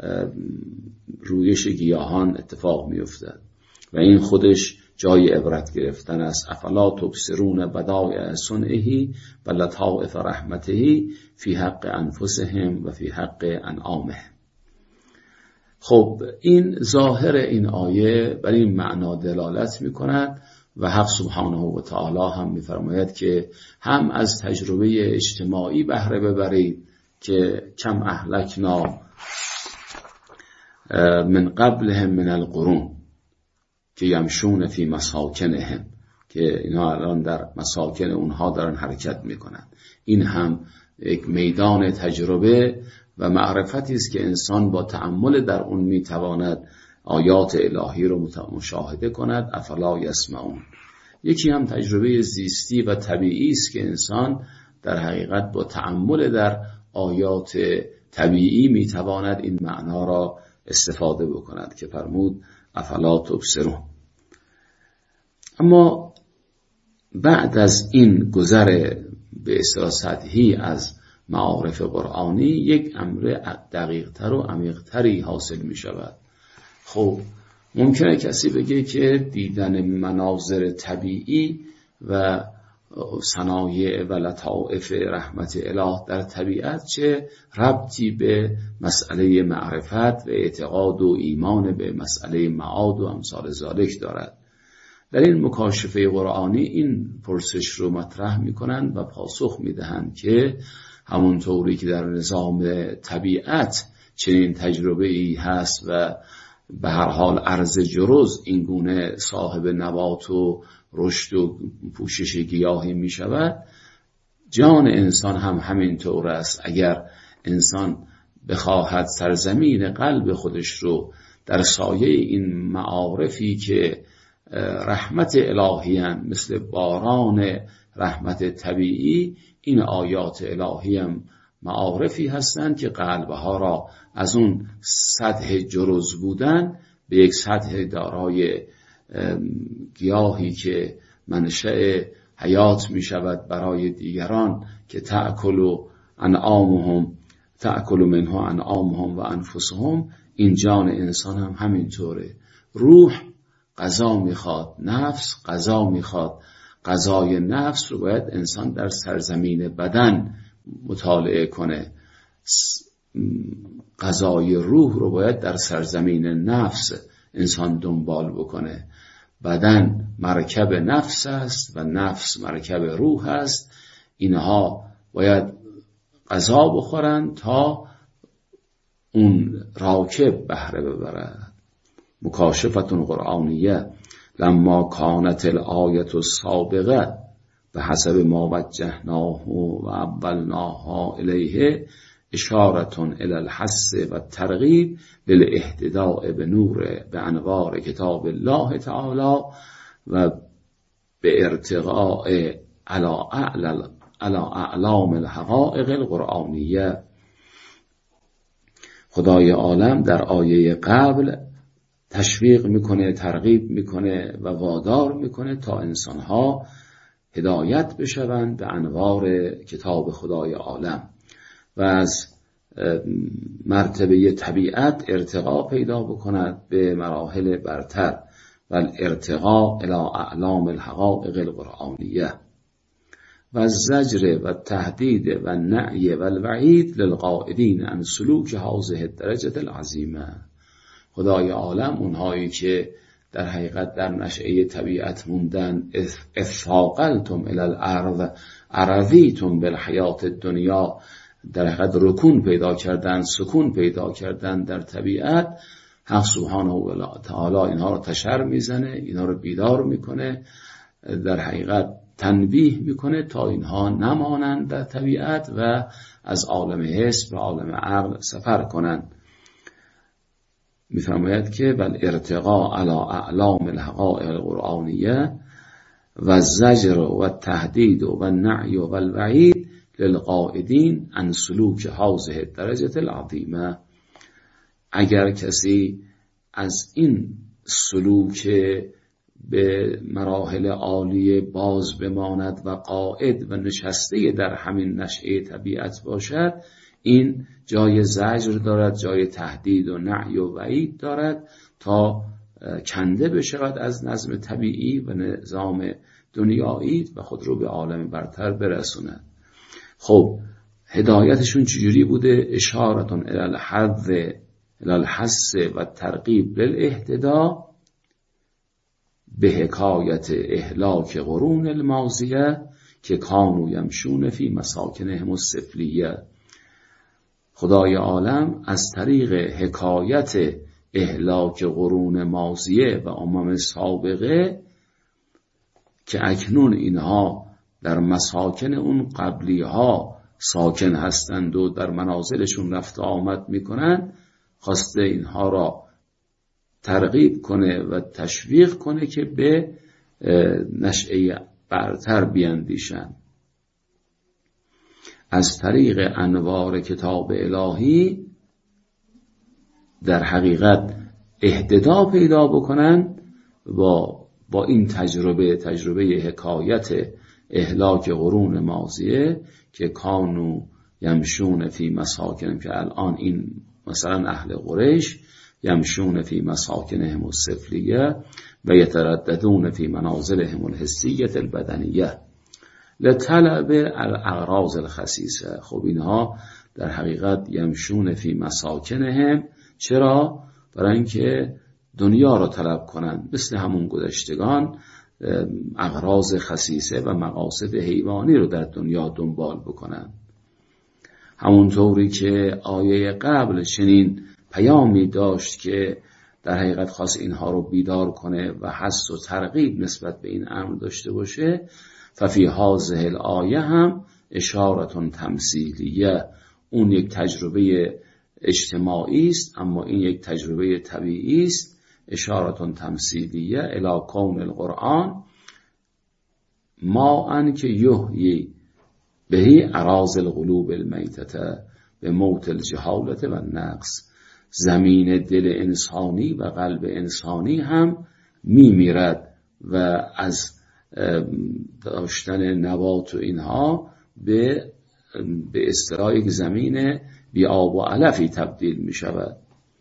رویش گیاهان اتفاق میافتد و این خودش جای عبرت گرفتن است. افلا تبصرون بدایع صنعه و لطائف رحمته فی حق انفسهم و فی حق انعامهم. خب این ظاهر این آیه بر این معنا دلالت میکند و حق سبحانه و تعالی هم میفرماید که هم از تجربه اجتماعی بهره ببرید که کم اهلکنا من قبلهم من القرون که یمشون فی مساکنهم، که اینها الان در مساکن اونها دارن حرکت میکنن. این هم یک میدان تجربه و معرفتی است که انسان با تأمل در اون میتواند آیات الهی رو مشاهده کند. افلا یسمعون. یکی هم تجربه زیستی و طبیعی است که انسان در حقیقت با تأمل در آیات طبیعی میتواند این معنا را استفاده بکند که فرمود افلا تبصرون. اما بعد از این گذر به اصطلاح سطحی از معارف قرآنی یک امر دقیق تر و عمیق تری حاصل می شود. خب ممکنه کسی بگه که دیدن مناظر طبیعی و صنایع و لطائف رحمت اله در طبیعت چه ربطی به مسئله معرفت و اعتقاد و ایمان به مسئله معاد و امثال ذالک دارد. در این مکاشفه قرآنی این پرسش رو مطرح میکنند و پاسخ میدهند که همونطوری که در نظام طبیعت چنین تجربه ای هست و به هر حال ارض جرز این گونه صاحب نبات و رشد و پوشش گیاهی می شود، جان انسان هم همینطور است. اگر انسان بخواهد سرزمین قلب خودش رو در سایه این معارفی که رحمت الهی هم مثل باران رحمت طبیعی، این آیات الهی هم معارفی هستند که قلبها را از اون سطح جرز بودن به یک سطح دارای گیاهی که منشأ حیات می شود برای دیگران که تأکل انعامهم تأکل منه انعامهم و انفسهم. این جان انسان هم همینطوره. روح غذا میخواد، نفس غذا میخواد. غذای نفس رو باید انسان در سرزمین بدن مطالعه کنه، غذای روح رو باید در سرزمین نفس انسان دنبال بکنه. بدن مرکب نفس است و نفس مرکب روح است. اینها باید غذا بخورن تا اون راکب بهره ببرد. مکاشفة قرآنیه لما کانت الآیت السابقه به حسب ما وجهناه و اولناها الیه اشارتون الی الحث و ترغیب بالاهتداء به نور به انوار کتاب الله تعالی و به ارتقاء علی اعلام الحقائق القرآنیه. خدای عالم در آیه قبل تشویق میکنه، ترغیب میکنه و وادار میکنه تا انسانها هدایت بشوند به انوار کتاب خدای عالم و از مرتبه طبیعت ارتقا پیدا بکند به مراحل برتر و الارتقاء الی اعلام الحقائق القرآنیه و الزجر و تهدید و نعی و الوعید للقائدین عن سلوک هذه الدرجه العظیمه. خدای عالم اونهایی که در حقیقت در نشأه طبیعت موندن، اثاقلتم الی الارض عرضیتم بالحیات الدنیا، در حقیقت رکون پیدا کردن، سکون پیدا کردن در طبیعت، حق سبحانه و تعالی اینها رو تشر میزنه، اینها رو بیدار میکنه، در حقیقت تنبیه میکنه تا اینها نمانند در طبیعت و از عالم حس به عالم عقل سفر کنند. میفرماید که بل ارتقاء علی اعلام الحقائق القرآنیه و الزجر و التهدید و النعی و الوعید للقائدین عن سلوک هذه الدرجه العظیمه. اگر کسی از این سلوک به مراحل عالی باز بماند و قائد و نشسته در همین نشأه طبیعت باشد، این جای زجر دارد، جای تهدید و نعی و وعید دارد تا کنده بشود از نظم طبیعی و نظام دنیایی و خود رو به عالم برتر برسوند. خب هدایتشون چجوری بوده؟ اشارتون الی الحظ الی الحث و ترغیب للاهتداء به حکایت اهلاک قرون الماضیه که کانوا یمشون فی مساکنهم السفلیه. خدای عالم از طریق حکایت اهلاک قرون ماضیه و امم سابقه که اکنون اینها در مساکن اون قبلی ها ساکن هستند و در منازلشون رفت آمد میکنند، خواسته اینها را ترغیب کنه و تشویق کنه که به نشأه برتر بیندیشن. از طریق انوار کتاب الهی در حقیقت اهتدا پیدا بکنن با با این تجربه تجربه حکایت اهلاک قرون ماضیه که کانوا یمشون فی مساکنهم، که الان این مثلا اهل قریش یمشون فی مساکنهم السفلیه و یترددون فی منازلهم الحسیه البدنیه لطلب الاغراض الخسیسه. خب اینها در حقیقت یمشون فی مساکنهم، چرا؟ برای اینکه دنیا را طلب کنند، مثل همون گذشتگان اغراض خسیسه و مقاصد حیوانی رو در دنیا دنبال بکنند. همونطوری که آیه قبل چنین پیامی داشت که در حقیقت خواست اینها رو بیدار کنه و حث و ترغیب نسبت به این امر داشته باشه، ففی هذه الآیه هم اشارتون تمثیلیه. اون یک تجربه اجتماعی است، اما این یک تجربه طبیعی است. اشارتون تمثیلیه الی کون القرآن ما ان که یحیی بهی اراض القلوب المیتة به موت الجهالت و نقص. زمین دل انسانی و قلب انسانی هم می میرد و از داشتن نبات و اینها به به اصطلاح یک زمین بی آب و علفی تبدیل می شود.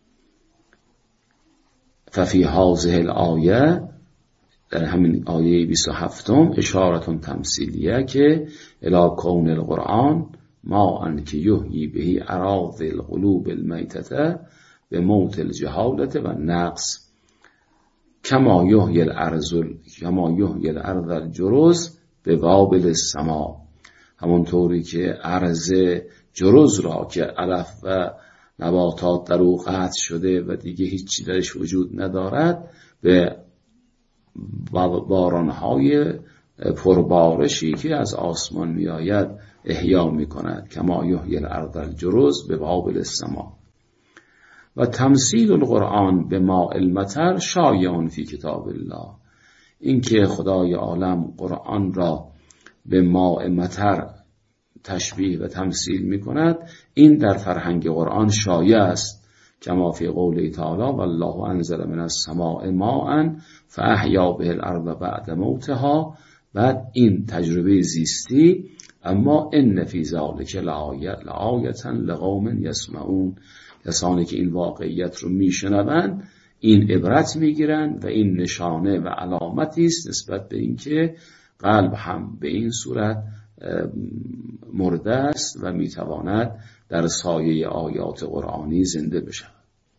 ففی هذه الآیه، در همین آیه بیست و هفتم، اشارتون تمثیلیه که الی کون القرآن ما ان که یحیی بهی اراضی القلوب المیتة به موت الجهالت و نقص کما یحیی الارض کما یحیی الارض الجرز به وابل السما. همونطوری که ارض جرز را که علف و نباتات در او قطع شده و دیگه هیچی درش وجود ندارد، به بارانهای پربارشی که از آسمان می آید احیا می کند. کما یحیی الارض الجرز به وابل السما. و تمثیل القرآن به ماء المطر شایع فی کتاب الله. اینکه خدای عالم قرآن را به ماء مطر تشبیه و تمثیل می کند، این در فرهنگ قرآن شایع است. کما فی قوله تعالی والله انزل من السماء ماء فاحیا به الارض بعد موتها. بعد این تجربه زیستی، اما ان فی ذلک لآیة لقوم یسمعون. کسانی که این واقعیت رو میشنوند این عبرت میگیرند و این نشانه و علامتی است نسبت به اینکه قلب هم به این صورت مرده است و میتواند در سایه آیات قرآنی زنده بشود.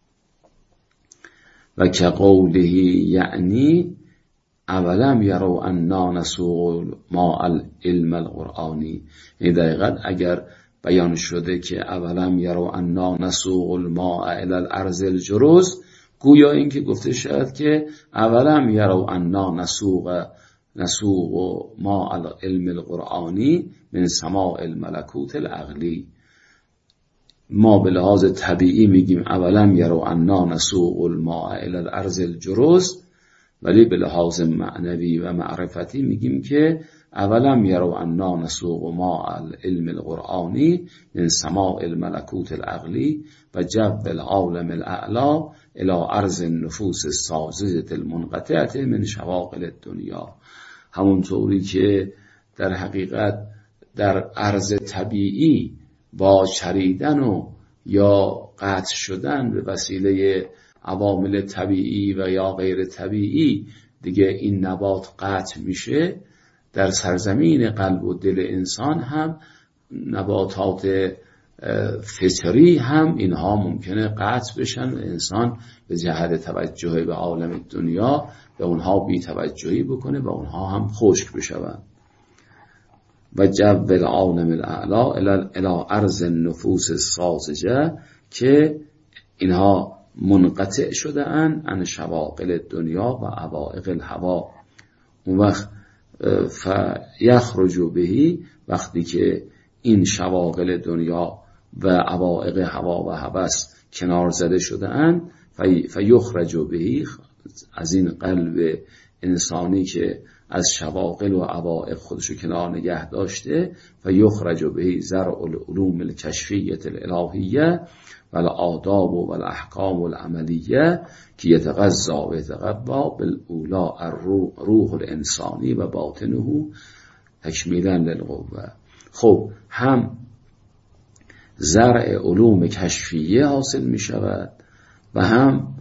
و که قوله یعنی اولم یرو انا نسوق ماء العلم القرآنی، این دقیقاً اگر بیان شده که اولم یرو انا نسوق الماء الی الارض الجرز، گویا این که گفته شد که اولم یرو انا نسوق نسوق ماء العلم القرآنی من سماء الملکوت العقلی. ما به لحاظ طبیعی میگیم اولم یرو انا نسوق الماء الی الارض الجرز، ولی به لحاظ معنوی و معرفتی میگیم که اولم یرو انا نسوق ماء العلم القرآنی من سماء الملکوت العقلی و جو العالم الاعلی الى ارض النفوس الساذجة المنقطعة من شواغل الدنیا. همونطوری که در حقیقت در ارض طبیعی با چریدن و یا قطع شدن به وسیله عوامل طبیعی و یا غیر طبیعی دیگه این نبات قطع میشه، در سرزمین قلب و دل انسان هم نباتات فطری هم اینها ممکنه قطع بشن و انسان به جهت توجه به عالم دنیا به اونها بی توجهی بکنه و اونها هم خشک بشون. و جو العالم الاعلی الی ارض النفوس الساذجة، که اینها منقطع شده اند عن شواغل دنیا و عوائق الهوا. اون وقت فیخرج بهی، وقتی که این شواغل دنیا و عوائق هوا و هوس کنار زده شده اند، فیخرج بهی، از این قلب انسانی که از شواغل و عوائق خودشو کنار نگه داشته، فیخرج بهی زرع العلوم الکشفیة الالهیه و الآداب و الاحکام العملیه که یتغذى و یتقوی بالاولا الروح الانسانی و باطنه تکمیلا للقوه. خب هم زرع علوم کشفیه حاصل می شود و هم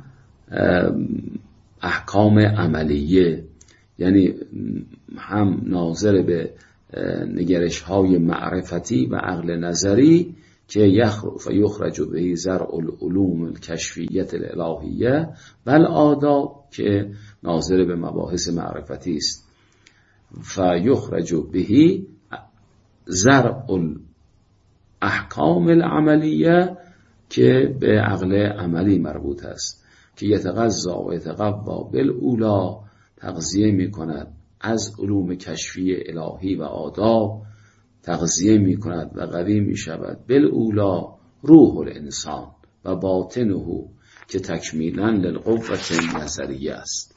احکام عملیه، یعنی هم ناظر به نگرش های معرفتی و عقل نظری که یخرج به زرع العلوم الکشفیة الالهیه و الآداب که ناظر به مباحث معرفتی است. فیخرج به زرع الاحکام العملیه که به عقل عملی مربوط است که یتغذى و یتقوی بالاولا، تغذیه می کند از علوم کشفی الهی و آداب، تغذیه می کند و قوی می شود بالاولا روح الانسان و باطنه که تکمیلا للقوة النظریه است.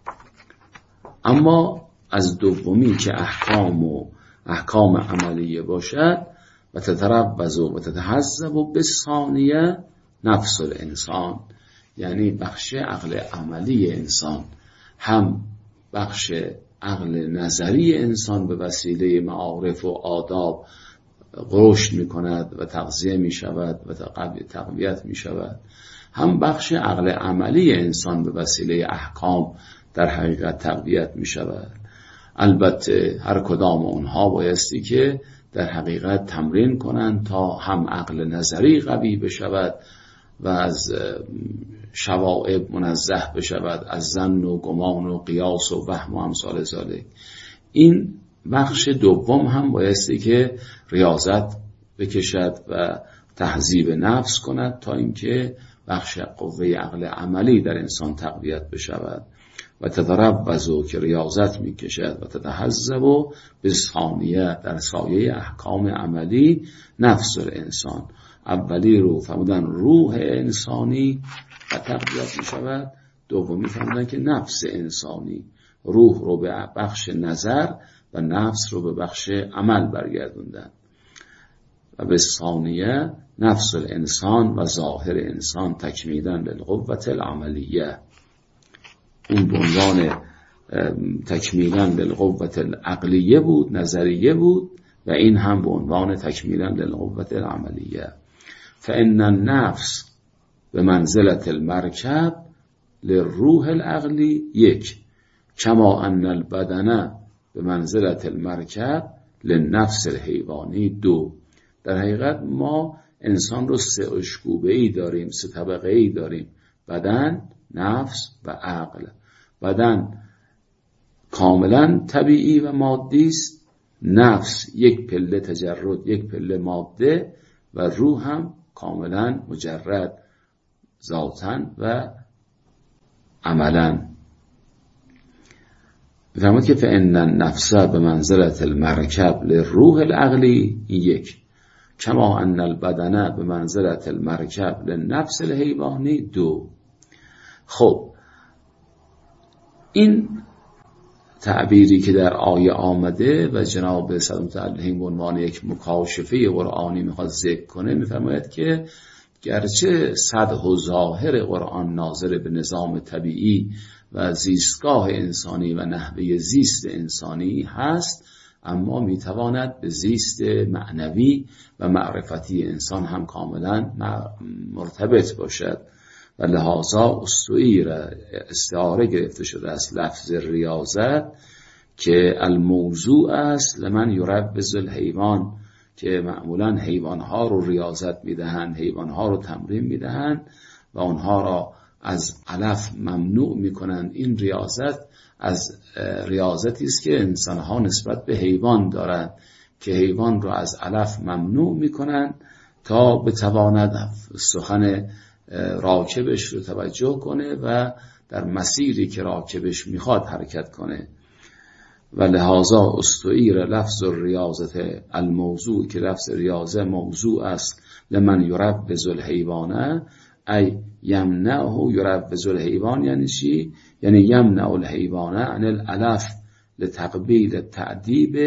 اما از دومی که احکام و احکام عملیه باشد و تتروز و تتحذب بالثانیه نفس الانسان، یعنی بخش عقل عملی انسان هم بخش عقل نظری انسان به وسیله معارف و آداب رشد می کند و تغذیه می شود و تقویت می شود، هم بخش عقل عملی انسان به وسیله احکام در حقیقت تقویت می شود. البته هر کدام اونها بایستی که در حقیقت تمرین کنند تا هم عقل نظری قوی بشود و از شوائب منزه بشود، از ظن و گمان و قیاس و وهم و امثال ذالک. این بخش دوم هم بایستی که ریاضت بکشد و تهذیب نفس کند تا اینکه بخش قوه عقل عملی در انسان تقویت بشود. و تتروض که ریاضت میکشد و تتحذب به ثانیه در سایه احکام عملی نفس انسان. اولی رو فرمودن روح انسانی و تقویت میشود، دومی فرمودن که نفس انسانی، روح رو به بخش نظر و نفس رو به بخش عمل برگردوندن. و به ثانیه نفس الانسان و ظاهر انسان تکمیلا للقوة العملیه، اون به عنوان تکمیلا للقوة العقلیه بود، نظریه بود، و این هم به عنوان تکمیلا للقوة العملیه. فإن النفس به منزلت المرکب للروح العقلی یک، کما ان البدن به منزلت المرکب للنفس الحیوانی دو. در حقیقت ما انسان رو سه اشکوبه ای داریم، سه طبقه ای داریم: بدن، نفس و عقل. بدن کاملا طبیعی و مادی است، نفس یک پله تجرد، یک پله ماده، و روح هم کاملا مجرد ذاتاً و عملاً. بفرمود که فإن النفس به منزلت المرکب للروح العقلی یک، کما ان البدن به منزلت المرکب للنفس الحیوانی دو. خب این تعبیری که در آیه آمده و جناب سلامت علیهم به عنوان یک مکاشفه قرآنی میخواد ذکر کنه، میفرماید که گرچه سطح و ظاهر قرآن ناظر به نظام طبیعی و زیستگاه انسانی و نحوه زیست انسانی هست، اما میتواند به زیست معنوی و معرفتی انسان هم کاملا مرتبط باشد. و لحاظا استعیر استعاره گرفته شده از لفظ ریاضت که الموضوع است لمن یروض الحیوان، که معمولا حیوانها رو ریاضت میدهند، حیوانها رو تمرین میدهند و اونها را از علف ممنوع میکنند. این ریاضت از ریاضتی است که انسانها نسبت به حیوان دارند که حیوان را از علف ممنوع میکنند تا بتواند سخن راکبش رو توجه کنه و در مسیری که راکبش میخواد حرکت کنه. و لحاظا استعیر لفظ ریاضت الموضوع، که لفظ ریاضه موضوع است، لمن یروض الحیوانه ای یمنعه یروض الحیوان. یعنی چی؟ یعنی یمنع الحیوانه عن العلف لتقبیل التعدیب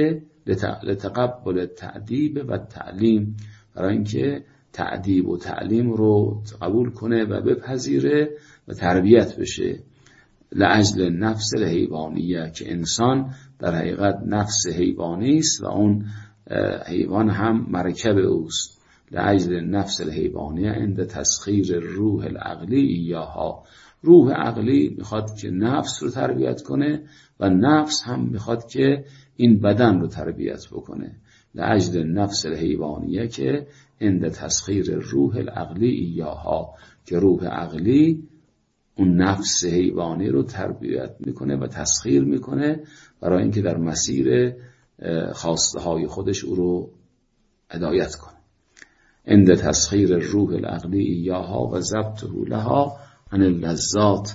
لتقبل التعدیب و تعلیم، برای اینکه تعدیب و تعلیم رو قبول کنه و بپذیره و تربیت بشه. لأجل نفس الحیوانیه، که انسان در حقیقت نفس حیوانی است و اون حیوان هم مرکب اوست. لأجل نفس الحیوانیه عند تسخیر روح العقلی ایاها، روح عقلی میخواد که نفس رو تربیت کنه و نفس هم میخواد که این بدن رو تربیت بکنه. لأجل نفس الحیوانیه که عند تسخیر روح العقلی ایاها، که روح عقلی اون نفس حیوانی رو تربیت میکنه و تسخیر میکنه برای اینکه در مسیر خواسته های خودش او رو هدایت کنه. عند تسخیر روح العقلی ایاها و ضبطه لها عن اللذات،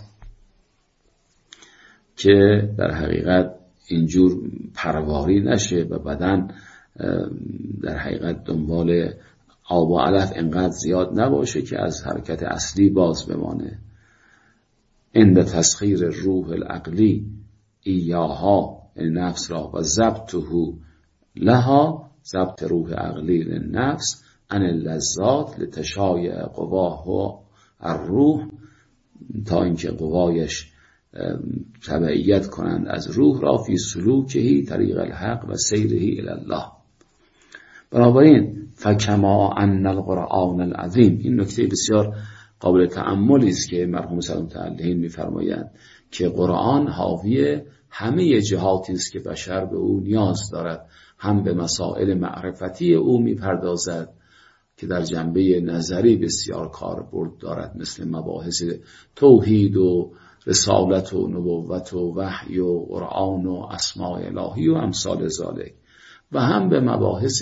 که در حقیقت اینجور پرواری نشه و بدن در حقیقت دنبال آب و علف انقدر زیاد نباشه که از حرکت اصلی باز بمانه. عند تسخیر روح العقلی ایاها، نفس را، و ضبطه لها، ضبط روح عقلی للنفس، عن اللذات لتشایع قواه الروح، تا اینکه قوایش تبعیت کنند از روح را فی سلوکهی طریق الحق و سیرهی الی الله. بنابراین فکما ان القرآن العظیم، این نکته بسیار قابل تأملی است که مرحوم سلامت علیهم می‌فرمایند که قرآن حاوی همه جهاتی است که بشر به او نیاز دارد. هم به مسائل معرفتی او می‌پردازد که در جنبه نظری بسیار کاربرد دارد، مثل مباحث توحید و رسالت و نبوت و وحی و قرآن و اسماء الهی و امثال ذالک، و هم به مباحث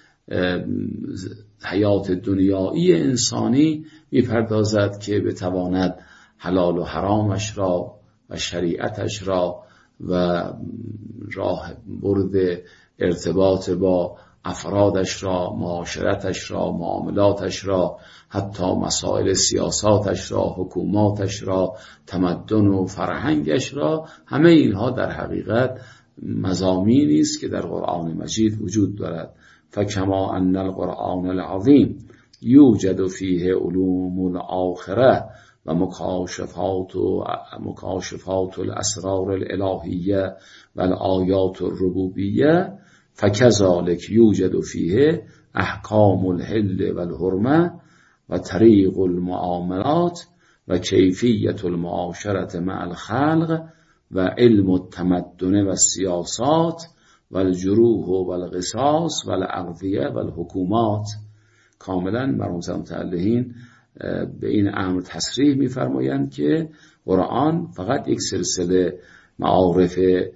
حیات دنیایی انسانی میپردازد که بتواند حلال و حرامش را و شریعتش را و راه برد ارتباط با افرادش را، معاشرتش را، معاملاتش را، حتی مسائل سیاساتش را، حکوماتش را، تمدن و فرهنگش را، همه اینها در حقیقت مضامینی است که در قرآن مجید وجود دارد. فکما ان القرآن العظیم یوجد فیه علوم الاخره و مکاشفات و مکاشفات الاسرار الالهیه و الآیات الربوبیه فکذالک یوجد فیه احکام الحل و الحرمه و طریق المعاملات و کیفیت المعاشرت مع الخلق و علم التمدن و السیاسات و الجروح و القصاص و الاقضیه و الحکومات. کاملا مرحوم متعلقین به این امر تصریح می‌فرمایند که قرآن فقط یک سلسله معارف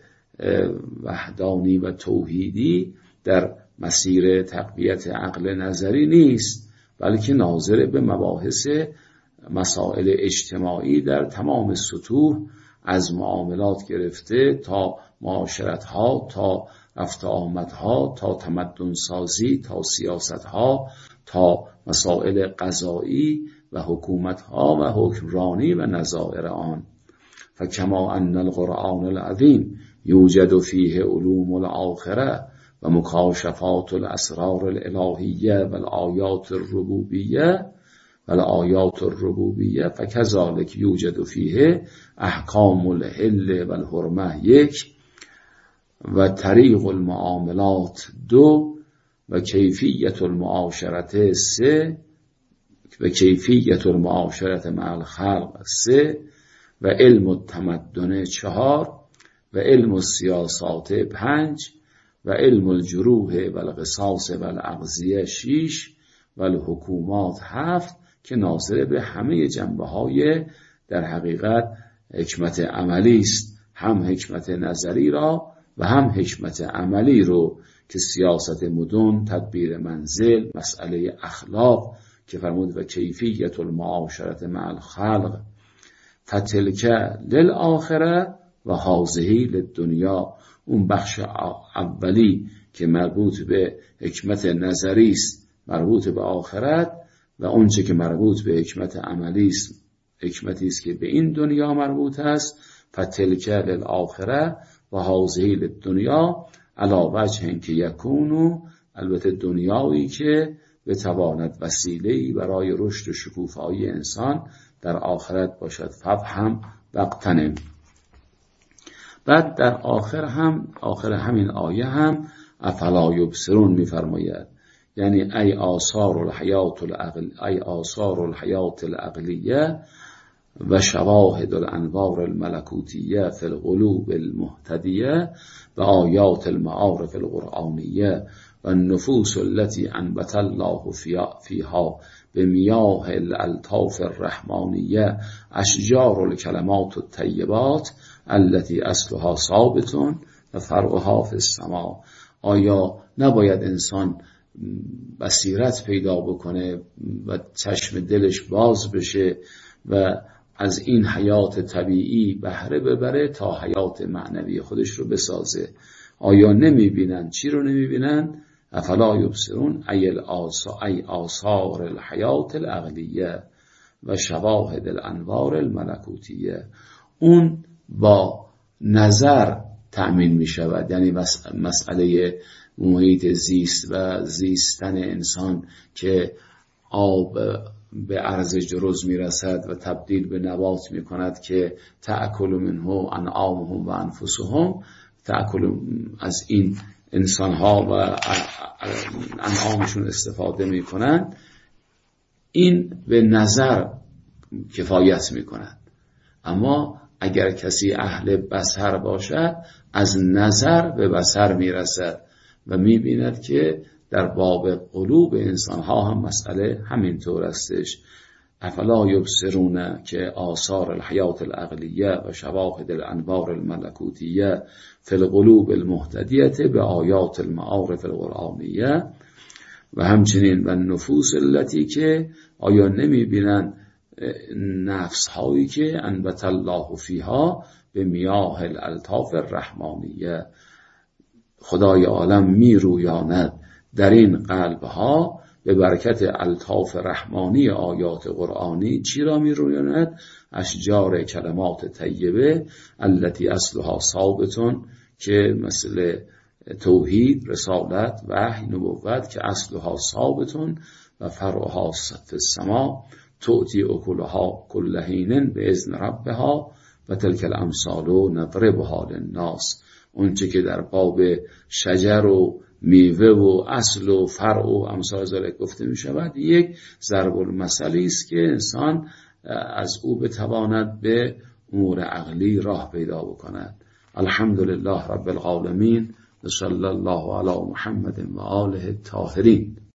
وحدانی و توحیدی در مسیر تقویت عقل نظری نیست، بلکه ناظر به مباحث مسائل اجتماعی در تمام سطوح، از معاملات گرفته تا معاشرت‌ها، تا رفت آمدها، تا تمدن سازی، تا سیاست‌ها، تا مسائل قضایی و حکومت‌ها و حکمرانی و نظائر آن. فکما ان القرآن العظیم یوجد فیه علوم الاخره و مکاشفات الاسرار الالهیه و الآیات الربوبیه و الآیات الربوبیه فکذالک یوجد فیه احکام الحل و الحرمه یک و طریق المعاملات دو و کیفیت المعاشرت سه و کیفیت المعاشرت مع الخلق سه و علم التمدن چهار و علم السیاسات پنج و علم الجروح و القصاص و الاقضیه شیش و الحکومات هفت که ناظر به همه جنبه های در حقیقت حکمت عملی است، هم حکمت نظری را و هم حکمت عملی رو که سیاست مدن، تدبیر منزل، مسئله اخلاق که فرمود و کیفیت المعاشرت مع الخلق فتلک للآخره و هازهی للدنیا. اون بخش اولی که مربوط به حکمت نظری است مربوط به آخرت و اونچه که مربوط به حکمت عملی است حکمتی است که به این دنیا مربوط است. فتلک للآخره و هازهی للدنیا علی وجه که یکونو، البته دنیایی که بتواند وسیله‌ای برای رشد و شکوفایی انسان در آخرت باشد. فهم وقتنم. بعد در آخر هم آخر همین آیه هم افلا یبصرون می‌فرماید، یعنی ای آثار الحیات العقل ای آثار الحیات العقلیه و شواهد الانوار الملکوتیه فی القلوب المهتدیه و آیات المعارف القرآنیه و النفوس التي انبت الله فیها به میاه الالطاف الرحمانیه اشجار الکلمات الطیبات التي اصلها ثابت و فرعها فی السماء. آیا نباید انسان بصیرت پیدا بکنه و چشم دلش باز بشه و از این حیات طبیعی بهره ببره تا حیات معنوی خودش رو بسازه؟ آیا نمیبینن؟ چی رو نمیبینن؟ افلا یبصرون ای ای آثار الحیات العقلیه و شواهد الانوار الملکوتیه. اون با نظر تأمین می شود، یعنی مسئله محیط زیست و زیستن انسان که آب به عرض جرز می رسد و تبدیل به نبات می کند که تأکل منه انعامهم و انفسهم، تأکل از این انسان ها و انعامشون استفاده می کنند. این به نظر کفایت می کند. اما اگر کسی اهل بصر باشد از نظر به بصر می رسد و می بیند که در باب قلوب انسان ها هم مسئله همینطور استش. افلا یبصرون که آثار الحیات العقلیه و شواهد الانوار الملکوتیه فی القلوب المهتدیه به آیات المعارف القرآنیه و همچنین و نفوس التی که آیا نمی بینن نفس هایی که انبت الله فیها به میاه الالطاف الرحمانیه، خدای عالم می رویاند در این قلب ها به برکت الطاف رحمانی آیات قرآنی. چی را می رویاند؟ اشجار کلمات طیبه التي اصلها ثابتون، که مثل توحید، رسالت، وحی، نبوت که اصلها ثابتون و فرعها فی السما، تؤتی اکلها کل حین باذن ربها و تلک الامثال نضربها للناس. اون چه که در باب شجر و میوه و اصل و فرع و امثال ذلک گفته می شود، یک ضرب المثلی است که انسان از او بتواند به امور عقلی راه پیدا بکند. الحمدلله رب العالمین و صلی الله علی محمد و آله الطاهرین.